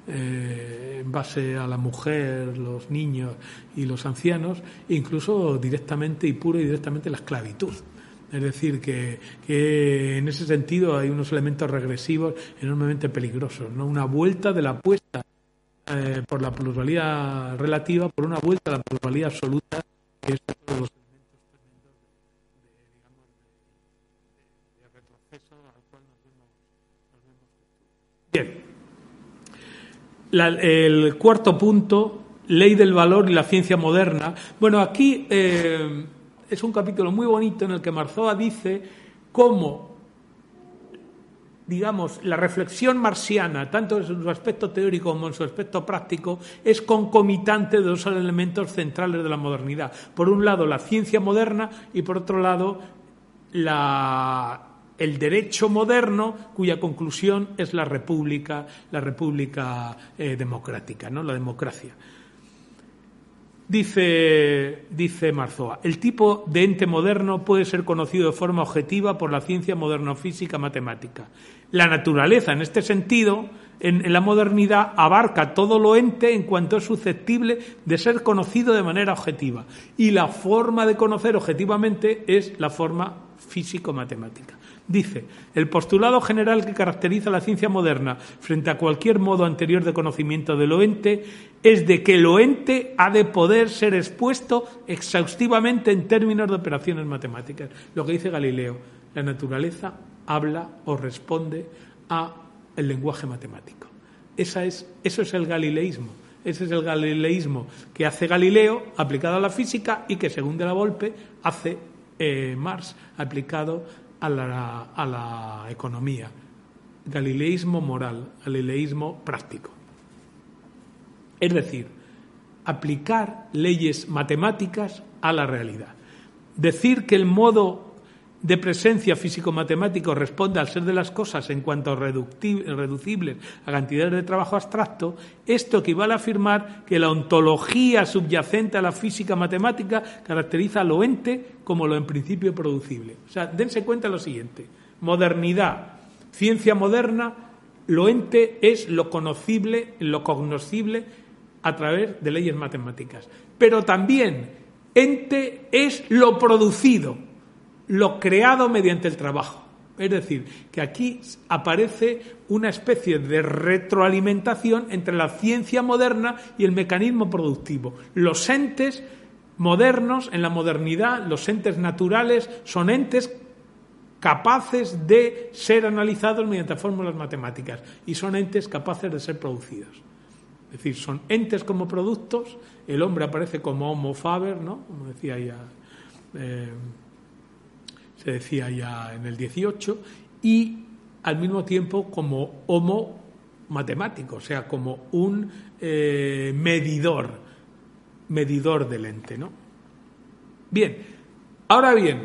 eh, en base a la mujer, los niños y los ancianos, e incluso directamente y pura y directamente la esclavitud. Es decir, que, que en ese sentido hay unos elementos regresivos enormemente peligrosos, ¿no? Una vuelta de la apuesta eh, por la plusvalía relativa por una vuelta a la plusvalía absoluta, que es todos los Bien, la, el cuarto punto, ley del valor y la ciencia moderna. Bueno, aquí eh, es un capítulo muy bonito en el que Marzoa dice cómo digamos, la reflexión marxiana, tanto en su aspecto teórico como en su aspecto práctico, es concomitante de dos elementos centrales de la modernidad. Por un lado, la ciencia moderna y, por otro lado, la, el derecho moderno, cuya conclusión es la república, la república eh, democrática, ¿no? La democracia. Dice, dice Marzoa, el tipo de ente moderno puede ser conocido de forma objetiva por la ciencia moderno-física matemática. La naturaleza, en este sentido, en, en la modernidad, abarca todo lo ente en cuanto es susceptible de ser conocido de manera objetiva. Y la forma de conocer objetivamente es la forma físico-matemática. Dice, el postulado general que caracteriza la ciencia moderna frente a cualquier modo anterior de conocimiento de lo ente es de que lo ente ha de poder ser expuesto exhaustivamente en términos de operaciones matemáticas. Lo que dice Galileo, la naturaleza habla o responde a el lenguaje matemático. Esa es, eso es el galileísmo. Ese es el galileísmo que hace Galileo aplicado a la física y que, según de la Volpe, hace eh, Marx aplicado A la, a la economía. Galileísmo moral, galileísmo práctico. Es decir, aplicar leyes matemáticas a la realidad. Decir que el modo de presencia físico-matemático responde al ser de las cosas en cuanto a reducibles a cantidades de trabajo abstracto, esto equivale a afirmar que la ontología subyacente a la física matemática caracteriza lo ente como lo en principio producible. O sea, dense cuenta de lo siguiente: modernidad, ciencia moderna, lo ente es lo conocible, lo cognoscible a través de leyes matemáticas. Pero también ente es lo producido, lo creado mediante el trabajo. Es decir, que aquí aparece una especie de retroalimentación entre la ciencia moderna y el mecanismo productivo. Los entes modernos, en la modernidad, los entes naturales, son entes capaces de ser analizados mediante fórmulas matemáticas y son entes capaces de ser producidos. Es decir, son entes como productos. El hombre aparece como homo faber, ¿no? Como decía ya... Eh, se decía ya en el dieciocho, y al mismo tiempo como homo matemático, o sea, como un eh, medidor, medidor del ente, ¿no? Bien, ahora bien,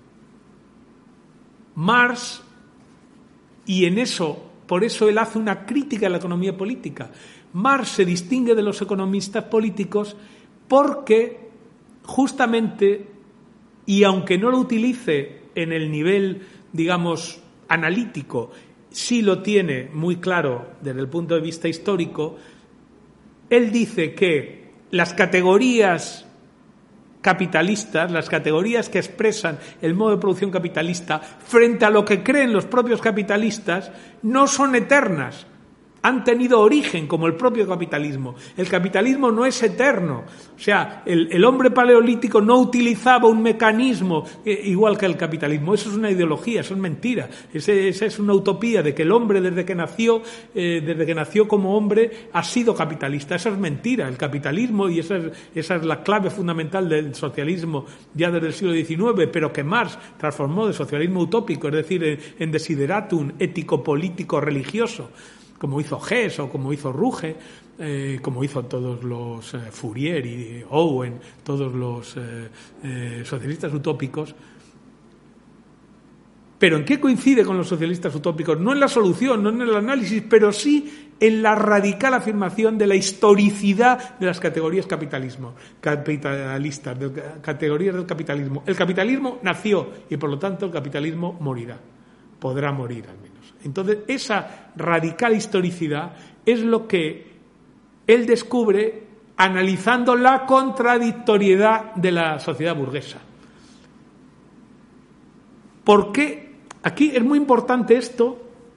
Marx, y en eso, por eso él hace una crítica a la economía política. Marx se distingue de los economistas políticos porque justamente, y aunque no lo utilice en el nivel, digamos, analítico, sí lo tiene muy claro desde el punto de vista histórico, él dice que las categorías capitalistas, las categorías que expresan el modo de producción capitalista, frente a lo que creen los propios capitalistas, no son eternas. Han tenido origen, como el propio capitalismo. El capitalismo no es eterno. O sea, el, el hombre paleolítico no utilizaba un mecanismo eh, igual que el capitalismo. Eso es una ideología, eso es mentira. Ese, esa es una utopía de que el hombre desde que nació, eh, desde que nació como hombre, ha sido capitalista. Eso es mentira. El capitalismo, y esa es, esa es la clave fundamental del socialismo ya desde el siglo diecinueve, pero que Marx transformó de socialismo utópico, es decir, en, en desideratum ético-político-religioso, como hizo Hess o como hizo Ruge, eh, como hizo todos los eh, Fourier y Owen, todos los eh, eh, socialistas utópicos. ¿Pero en qué coincide con los socialistas utópicos? No en la solución, no en el análisis, pero sí en la radical afirmación de la historicidad de las categorías capitalismo, capitalistas, de categorías del capitalismo. El capitalismo nació y, por lo tanto, el capitalismo morirá. Podrá morir, al menos. Entonces, esa radical historicidad es lo que él descubre analizando la contradictoriedad de la sociedad burguesa. ¿Por qué? Aquí es muy importante esto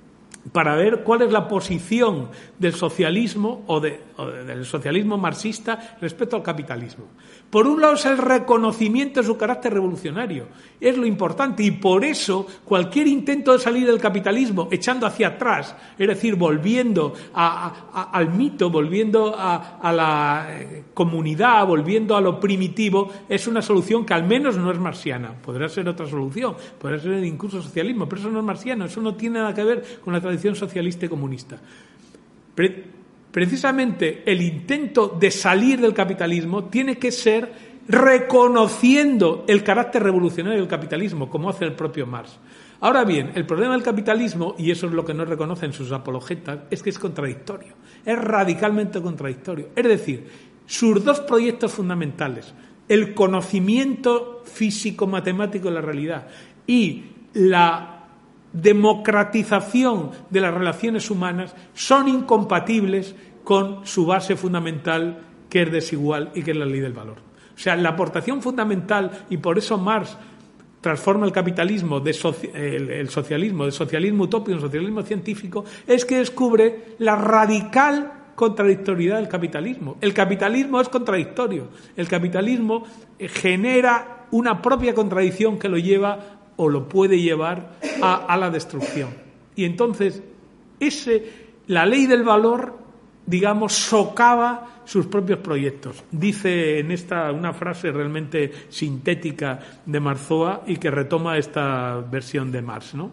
para ver cuál es la posición del socialismo o, de, o del socialismo marxista respecto al capitalismo. Por un lado es el reconocimiento de su carácter revolucionario, es lo importante, y por eso cualquier intento de salir del capitalismo echando hacia atrás, es decir, volviendo a, a, al mito, volviendo a, a la comunidad, volviendo a lo primitivo, es una solución que al menos no es marxiana. Podrá ser otra solución, podrá ser incluso socialismo, pero eso no es marxiano, eso no tiene nada que ver con la tradición socialista y comunista. Pre- Precisamente el intento de salir del capitalismo tiene que ser reconociendo el carácter revolucionario del capitalismo, como hace el propio Marx. Ahora bien, el problema del capitalismo, y eso es lo que no reconocen sus apologetas, es que es contradictorio, es radicalmente contradictorio. Es decir, sus dos proyectos fundamentales, el conocimiento físico-matemático de la realidad y la democratización de las relaciones humanas, son incompatibles con su base fundamental, que es desigual y que es la ley del valor. O sea, la aportación fundamental, y por eso Marx transforma el capitalismo, de soci- el, el socialismo, de socialismo utópico en socialismo científico, es que descubre la radical contradictoriedad del capitalismo. El capitalismo es contradictorio. El capitalismo genera una propia contradicción que lo lleva o lo puede llevar a, a la destrucción. Y entonces, ese, la ley del valor, digamos, socava sus propios proyectos. Dice en esta una frase realmente sintética de Marzoa y que retoma esta versión de Marx, ¿no?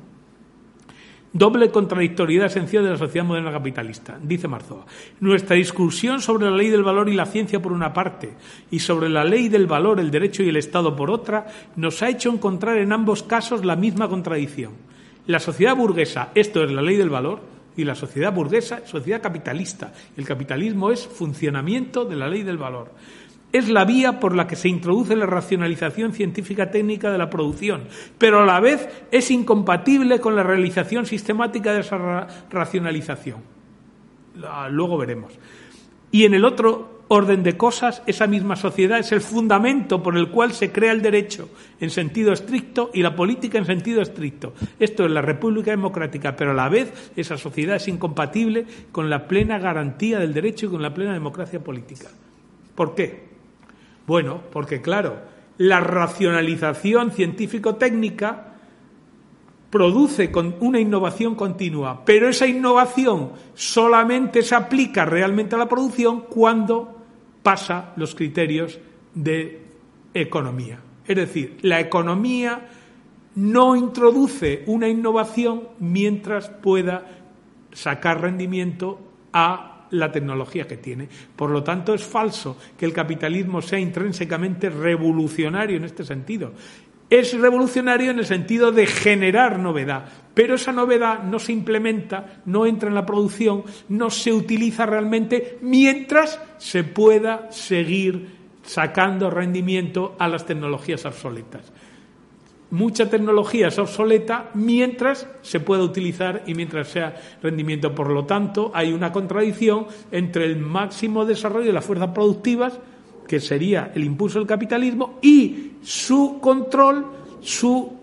Doble contradictoriedad esencial de la sociedad moderna capitalista, dice Marzoa. Nuestra discusión sobre la ley del valor y la ciencia por una parte, y sobre la ley del valor, el derecho y el Estado por otra, nos ha hecho encontrar en ambos casos la misma contradicción. La sociedad burguesa, esto es la ley del valor, y la sociedad burguesa, sociedad capitalista. El capitalismo es funcionamiento de la ley del valor. Es la vía por la que se introduce la racionalización científica técnica de la producción, pero a la vez es incompatible con la realización sistemática de esa ra- racionalización. Luego veremos. Y en el otro orden de cosas, esa misma sociedad es el fundamento por el cual se crea el derecho en sentido estricto y la política en sentido estricto. Esto es la República Democrática, pero a la vez esa sociedad es incompatible con la plena garantía del derecho y con la plena democracia política. ¿Por qué? Bueno, porque claro, la racionalización científico-técnica produce con una innovación continua, pero esa innovación solamente se aplica realmente a la producción cuando pasa los criterios de economía. Es decir, la economía no introduce una innovación mientras pueda sacar rendimiento a la tecnología que tiene. Por lo tanto, es falso que el capitalismo sea intrínsecamente revolucionario en este sentido. Es revolucionario en el sentido de generar novedad, pero esa novedad no se implementa, no entra en la producción, no se utiliza realmente mientras se pueda seguir sacando rendimiento a las tecnologías obsoletas. Mucha tecnología es obsoleta mientras se pueda utilizar y mientras sea rendimiento. Por lo tanto, hay una contradicción entre el máximo desarrollo de las fuerzas productivas, que sería el impulso del capitalismo, y su control, su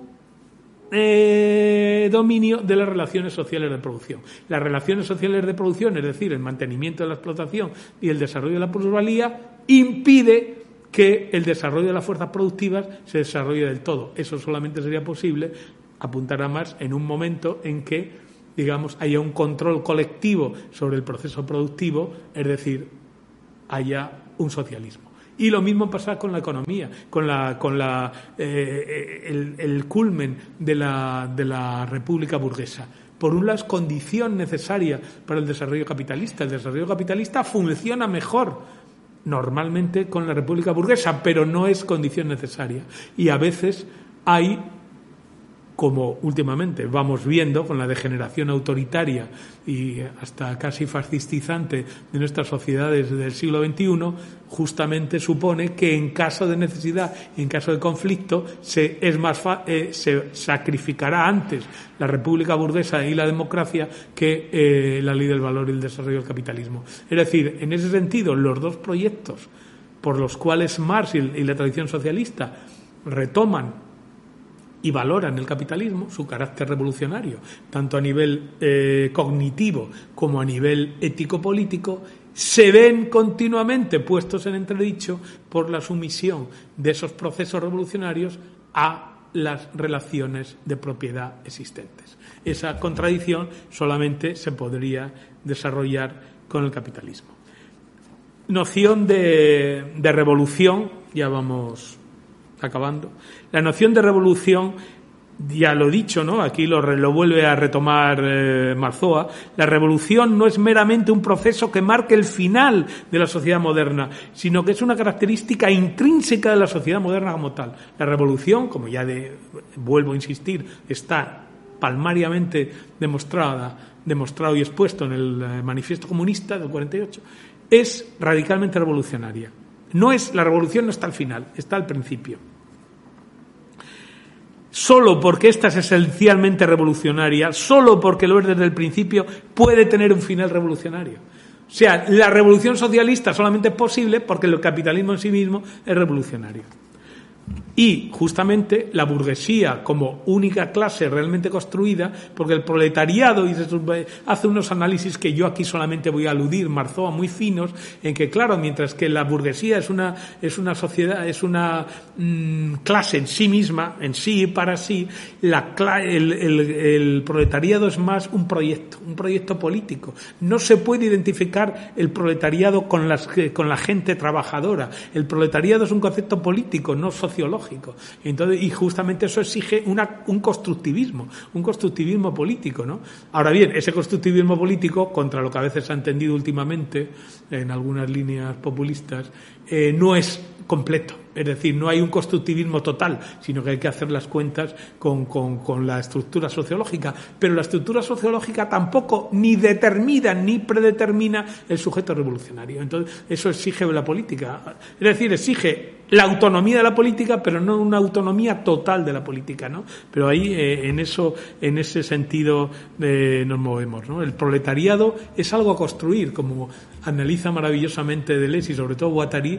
eh, dominio de las relaciones sociales de producción. Las relaciones sociales de producción, es decir, el mantenimiento de la explotación y el desarrollo de la plusvalía, impide que el desarrollo de las fuerzas productivas se desarrolle del todo. Eso solamente sería posible, apuntará más, en un momento en que, digamos, haya un control colectivo sobre el proceso productivo, es decir, haya un socialismo. Y lo mismo pasa con la economía, con la, con la, eh, el, el culmen de la, de la República burguesa. Por un lado, es condición necesaria para el desarrollo capitalista. El desarrollo capitalista funciona mejor normalmente con la República burguesa, pero no es condición necesaria. Y a veces hay, como últimamente vamos viendo con la degeneración autoritaria y hasta casi fascistizante de nuestras sociedades del siglo veintiuno, justamente supone que en caso de necesidad, en caso de conflicto, se, es más fa- eh, se sacrificará antes la República burguesa y la democracia que eh, la ley del valor y el desarrollo del capitalismo. Es decir, en ese sentido, los dos proyectos por los cuales Marx y, y la tradición socialista retoman y valoran el capitalismo, su carácter revolucionario, tanto a nivel eh, cognitivo como a nivel ético-político, se ven continuamente puestos en entredicho por la sumisión de esos procesos revolucionarios a las relaciones de propiedad existentes. Esa contradicción solamente se podría desarrollar con el capitalismo. Noción de, de revolución, ya vamos acabando. La noción de revolución, ya lo he dicho, ¿no? Aquí lo, lo vuelve a retomar eh, Marzoa. La revolución no es meramente un proceso que marque el final de la sociedad moderna, sino que es una característica intrínseca de la sociedad moderna como tal. La revolución, como ya de, vuelvo a insistir, está palmariamente demostrada, demostrado y expuesto en el eh, Manifiesto Comunista del cuarenta y ocho, es radicalmente revolucionaria. No es, la revolución no está al final, está al principio. Solo porque esta es esencialmente revolucionaria, solo porque lo es desde el principio, puede tener un final revolucionario. O sea, la revolución socialista solamente es posible porque el capitalismo en sí mismo es revolucionario. Y justamente la burguesía como única clase realmente construida, porque el proletariado, y hace unos análisis que yo aquí solamente voy a aludir, Marzoa, muy finos, en que claro, mientras que la burguesía es una es una sociedad, es una mmm, clase en sí misma, en sí y para sí, la, el, el, el proletariado es más un proyecto, un proyecto político. No se puede identificar el proletariado con las con la gente trabajadora. El proletariado es un concepto político, no sociológico. Entonces, y justamente eso exige una, un constructivismo, un constructivismo político, ¿no? Ahora bien, ese constructivismo político, contra lo que a veces se ha entendido últimamente en algunas líneas populistas, eh, no es completo. Es decir, no hay un constructivismo total, sino que hay que hacer las cuentas con, con, con la estructura sociológica. Pero la estructura sociológica tampoco ni determina ni predetermina el sujeto revolucionario. Entonces, eso exige la política. Es decir, exige la autonomía de la política, pero no una autonomía total de la política, ¿no? Pero ahí, eh, en eso, en ese sentido, eh, nos movemos, ¿no? El proletariado es algo a construir, como analiza maravillosamente Deleuze y sobre todo Guattari,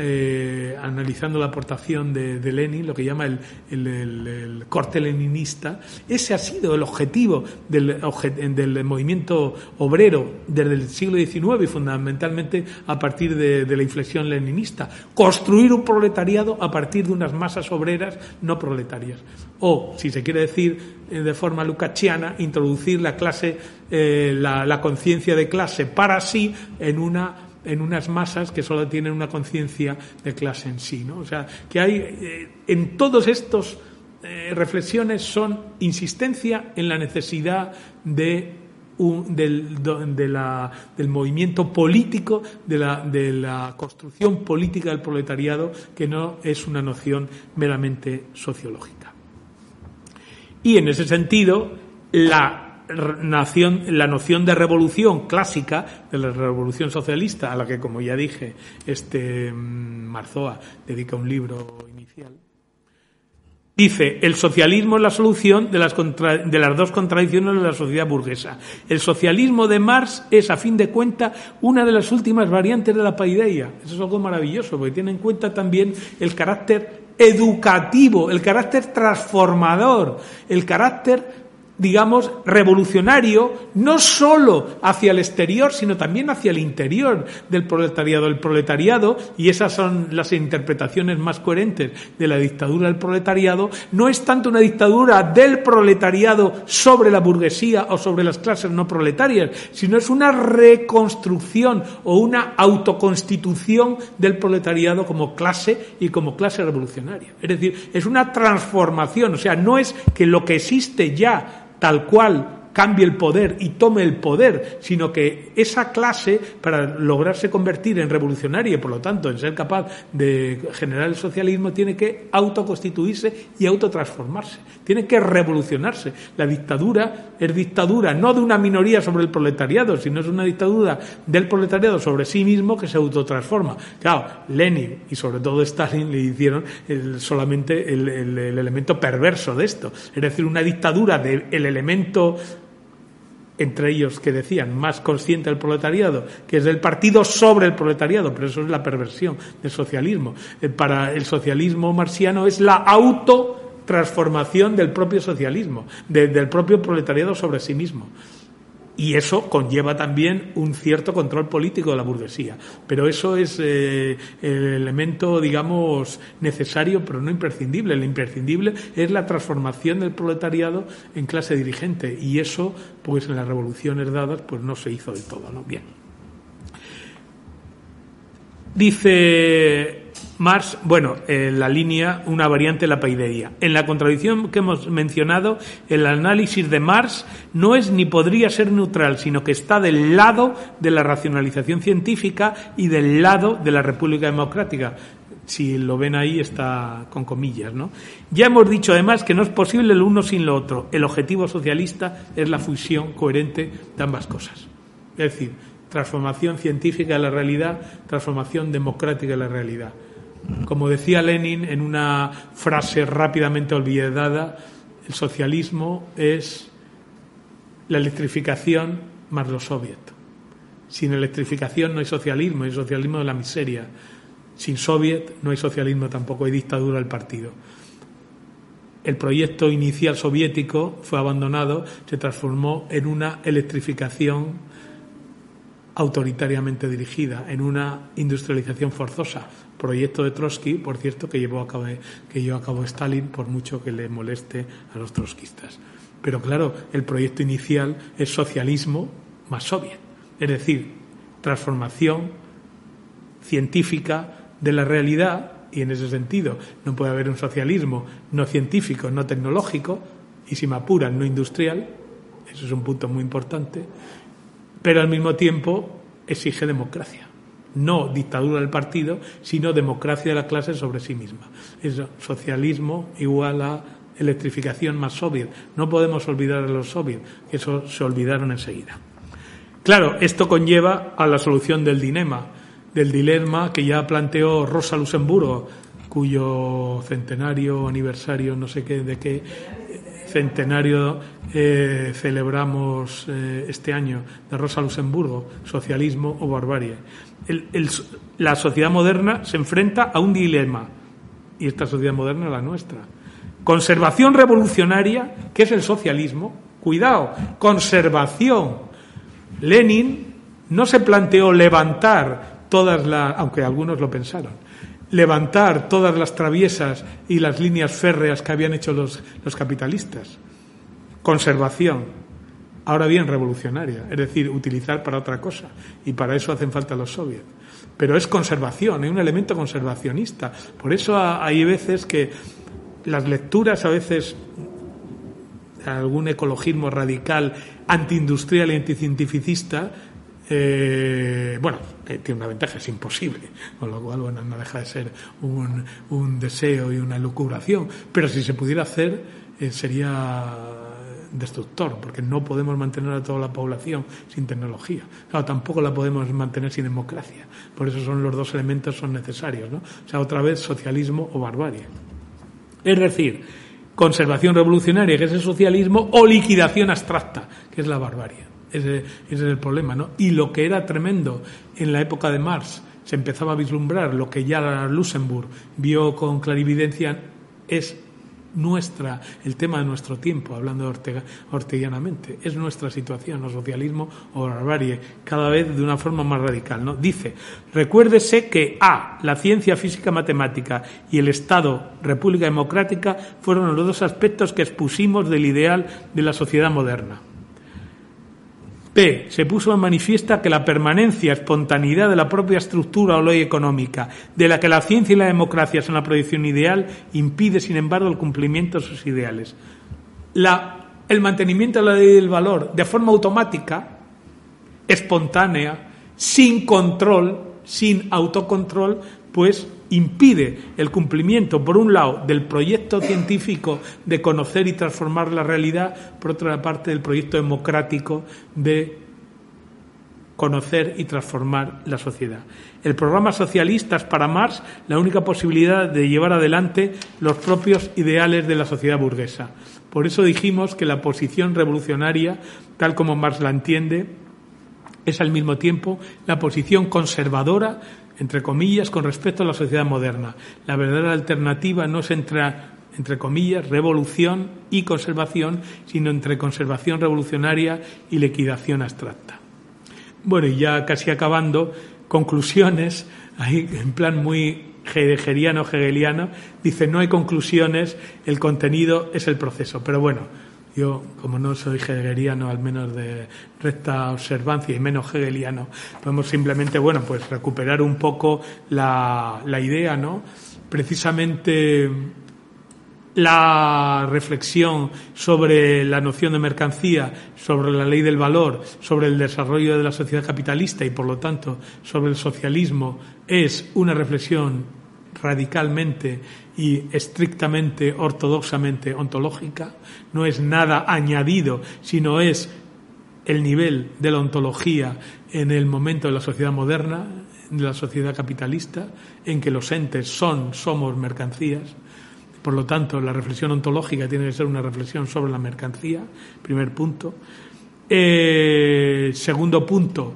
eh, analizando la aportación de, de Lenin, lo que llama el, el, el, el corte leninista. Ese ha sido el objetivo del, del movimiento obrero desde el siglo diecinueve y fundamentalmente a partir de, de la inflexión leninista. Construir un proletariado a partir de unas masas obreras no proletarias. O, si se quiere decir de forma lukácsiana, introducir la clase, eh, la, la conciencia de clase para sí en una en unas masas que solo tienen una conciencia de clase en sí, ¿no? O sea, que hay eh, en todos estos eh, reflexiones son insistencia en la necesidad de un, del, de la, del movimiento político, de la, de la construcción política del proletariado, que no es una noción meramente sociológica. Y en ese sentido, la Nación, la noción de revolución clásica, de la revolución socialista, a la que, como ya dije, este Marzoa dedica un libro inicial, dice: el socialismo es la solución de las, contra, de las dos contradicciones de la sociedad burguesa. El socialismo de Marx es, a fin de cuentas, una de las últimas variantes de la paideia. Eso es algo maravilloso, porque tiene en cuenta también el carácter educativo, el carácter transformador, el carácter, digamos, revolucionario, no solo hacia el exterior, sino también hacia el interior del proletariado. El proletariado, y esas son las interpretaciones más coherentes de la dictadura del proletariado, no es tanto una dictadura del proletariado sobre la burguesía o sobre las clases no proletarias, sino es una reconstrucción o una autoconstitución del proletariado como clase y como clase revolucionaria. Es decir, es una transformación, o sea, no es que lo que existe ya tal cual cambie el poder y tome el poder, sino que esa clase, para lograrse convertir en revolucionaria y por lo tanto en ser capaz de generar el socialismo, tiene que autoconstituirse y autotransformarse, tiene que revolucionarse. La dictadura es dictadura no de una minoría sobre el proletariado, sino es una dictadura del proletariado sobre sí mismo que se autotransforma. Claro, Lenin y sobre todo Stalin le hicieron el, solamente el, el, el elemento perverso de esto, es decir, una dictadura del elemento, entre ellos que decían más consciente del proletariado, que es del partido sobre el proletariado, pero eso es la perversión del socialismo. Para el socialismo marxiano es la auto transformación del propio socialismo, de, del propio proletariado sobre sí mismo. Y eso conlleva también un cierto control político de la burguesía. Pero eso es eh, el elemento, digamos, necesario, pero no imprescindible. Lo imprescindible es la transformación del proletariado en clase dirigente. Y eso, pues en las revoluciones dadas, pues no se hizo del todo, ¿no? Bien. Dice Marx, bueno, en la línea, una variante de la paideía. En la contradicción que hemos mencionado, el análisis de Marx no es ni podría ser neutral, sino que está del lado de la racionalización científica y del lado de la República Democrática. Si lo ven ahí, está con comillas, ¿no? Ya hemos dicho además que no es posible lo uno sin lo otro. El objetivo socialista es la fusión coherente de ambas cosas. Es decir, transformación científica de la realidad, transformación democrática de la realidad. Como decía Lenin en una frase rápidamente olvidada, el socialismo es la electrificación más los soviets. Sin electrificación no hay socialismo, hay socialismo de la miseria. Sin soviet no hay socialismo tampoco, hay dictadura del partido. El proyecto inicial soviético fue abandonado, se transformó en una electrificación autoritariamente dirigida, en una industrialización forzosa. Proyecto de Trotsky, por cierto, que llevó a cabo, que llevó a cabo Stalin, por mucho que le moleste a los trotskistas. Pero claro, el proyecto inicial es socialismo más soviet, es decir, transformación científica de la realidad, y en ese sentido no puede haber un socialismo no científico, no tecnológico, y si me apuran, no industrial. Eso es un punto muy importante. Pero al mismo tiempo exige democracia. No dictadura del partido, sino democracia de la clase sobre sí misma. Es socialismo igual a electrificación más soviet. No podemos olvidar a los soviets, que eso se olvidaron enseguida. Claro, esto conlleva a la solución del dilema, del dilema que ya planteó Rosa Luxemburgo, cuyo centenario, aniversario, no sé qué, de qué centenario eh, celebramos eh, este año, de Rosa Luxemburgo, socialismo o barbarie. El, el, la sociedad moderna se enfrenta a un dilema, y esta sociedad moderna es la nuestra. Conservación revolucionaria, que es el socialismo. Cuidado, conservación. Lenin no se planteó levantar todas las, aunque algunos lo pensaron, levantar todas las traviesas y las líneas férreas que habían hecho los, los capitalistas. Conservación. Ahora bien, revolucionaria, es decir, utilizar para otra cosa, y para eso hacen falta los soviets. Pero es conservación, es un elemento conservacionista. Por eso hay veces que las lecturas, a veces algún ecologismo radical, antiindustrial y anticientificista, Eh, bueno, eh, tiene una ventaja, es imposible, con lo cual, bueno, no deja de ser un, un deseo y una elucubración, pero si se pudiera hacer eh, sería destructor, porque no podemos mantener a toda la población sin tecnología. Claro, tampoco la podemos mantener sin democracia. Por eso son los dos elementos son necesarios, ¿no? O sea, otra vez socialismo o barbarie. Es decir, conservación revolucionaria, que es el socialismo, o liquidación abstracta, que es la barbarie. Ese, ese es el problema, ¿no? Y lo que era tremendo en la época de Marx, se empezaba a vislumbrar, lo que ya Luxemburg vio con clarividencia, es nuestra, el tema de nuestro tiempo, hablando de Ortega, orteguianamente, es nuestra situación, o socialismo o barbarie, cada vez de una forma más radical, ¿no? Dice, recuérdese que A, la ciencia física matemática y el Estado, República Democrática, fueron los dos aspectos que expusimos del ideal de la sociedad moderna. B. Se puso en manifiesta que la permanencia, espontaneidad de la propia estructura o ley económica, de la que la ciencia y la democracia son la proyección ideal, impide, sin embargo, el cumplimiento de sus ideales. La, el mantenimiento de la ley del valor de forma automática, espontánea, sin control, sin autocontrol, pues impide el cumplimiento, por un lado, del proyecto científico de conocer y transformar la realidad, por otra parte, del proyecto democrático de conocer y transformar la sociedad. El programa socialista es para Marx la única posibilidad de llevar adelante los propios ideales de la sociedad burguesa. Por eso dijimos que la posición revolucionaria, tal como Marx la entiende, es al mismo tiempo la posición conservadora, entre comillas, con respecto a la sociedad moderna. La verdadera alternativa no es entrar, entre comillas, revolución y conservación, sino entre conservación revolucionaria y liquidación abstracta. Bueno, y ya casi acabando, conclusiones, ahí en plan muy heideggeriano, hegeliano, dice, no hay conclusiones, el contenido es el proceso. Pero bueno, yo, como no soy heideggeriano, al menos de recta observancia, y menos hegeliano, podemos simplemente, bueno, pues recuperar un poco la, la idea, ¿no? Precisamente la reflexión sobre la noción de mercancía, sobre la ley del valor, sobre el desarrollo de la sociedad capitalista y, por lo tanto, sobre el socialismo, es una reflexión radicalmente y estrictamente, ortodoxamente ontológica. No es nada añadido, sino es el nivel de la ontología en el momento de la sociedad moderna, de la sociedad capitalista, en que los entes son, somos mercancías. Por lo tanto, la reflexión ontológica tiene que ser una reflexión sobre la mercancía, primer punto. Eh, segundo punto,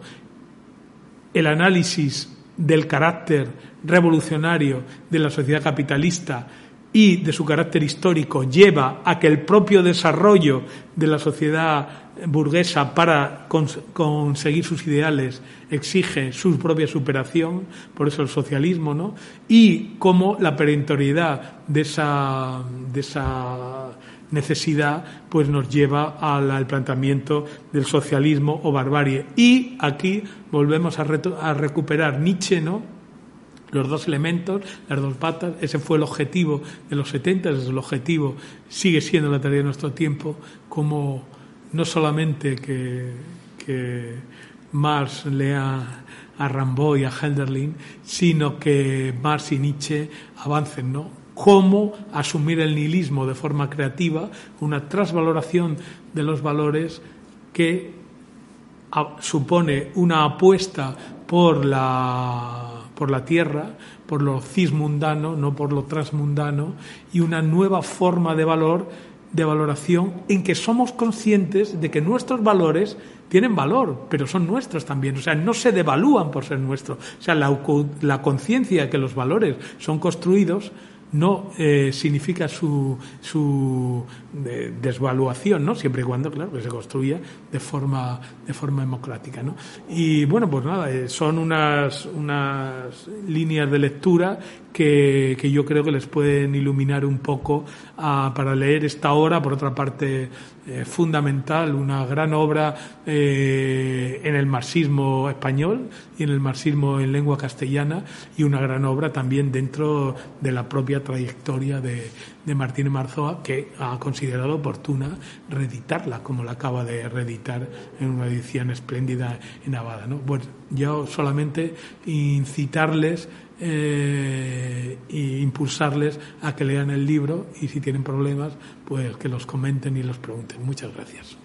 el análisis del carácter revolucionario de la sociedad capitalista y de su carácter histórico lleva a que el propio desarrollo de la sociedad burguesa para cons- conseguir sus ideales exige su propia superación, por eso el socialismo, ¿no? Y cómo la perentoriedad de esa, de esa necesidad pues nos lleva al, al planteamiento del socialismo o barbarie. Y aquí volvemos a, reto- a recuperar Nietzsche, ¿no? Los dos elementos, las dos patas, ese fue el objetivo de los setenta, ese es el objetivo, sigue siendo la tarea de nuestro tiempo, como no solamente que, que Marx lea a Rimbaud y a Hölderlin, sino que Marx y Nietzsche avancen, ¿no? Cómo asumir el nihilismo de forma creativa, una transvaloración de los valores que a, supone una apuesta por la por la tierra, por lo cismundano, no por lo transmundano, y una nueva forma de valor, de valoración, en que somos conscientes de que nuestros valores tienen valor, pero son nuestros también, o sea, no se devalúan por ser nuestros. O sea, la, la conciencia de que los valores son construidos no eh, significa su, su eh, desvaluación, ¿no? Siempre y cuando, claro, que se construya de forma de forma democrática, ¿no? Y bueno, pues nada, eh, son unas unas líneas de lectura que, que yo creo que les pueden iluminar un poco a, para leer esta obra, por otra parte eh, fundamental, una gran obra eh, en el marxismo español y en el marxismo en lengua castellana, y una gran obra también dentro de la propia trayectoria de, de Martínez Marzoa, que ha considerado oportuna reeditarla, como la acaba de reeditar en una edición espléndida en Abada, ¿no? Bueno, yo solamente incitarles eh, e impulsarles a que lean el libro, y si tienen problemas, pues que los comenten y los pregunten. Muchas gracias.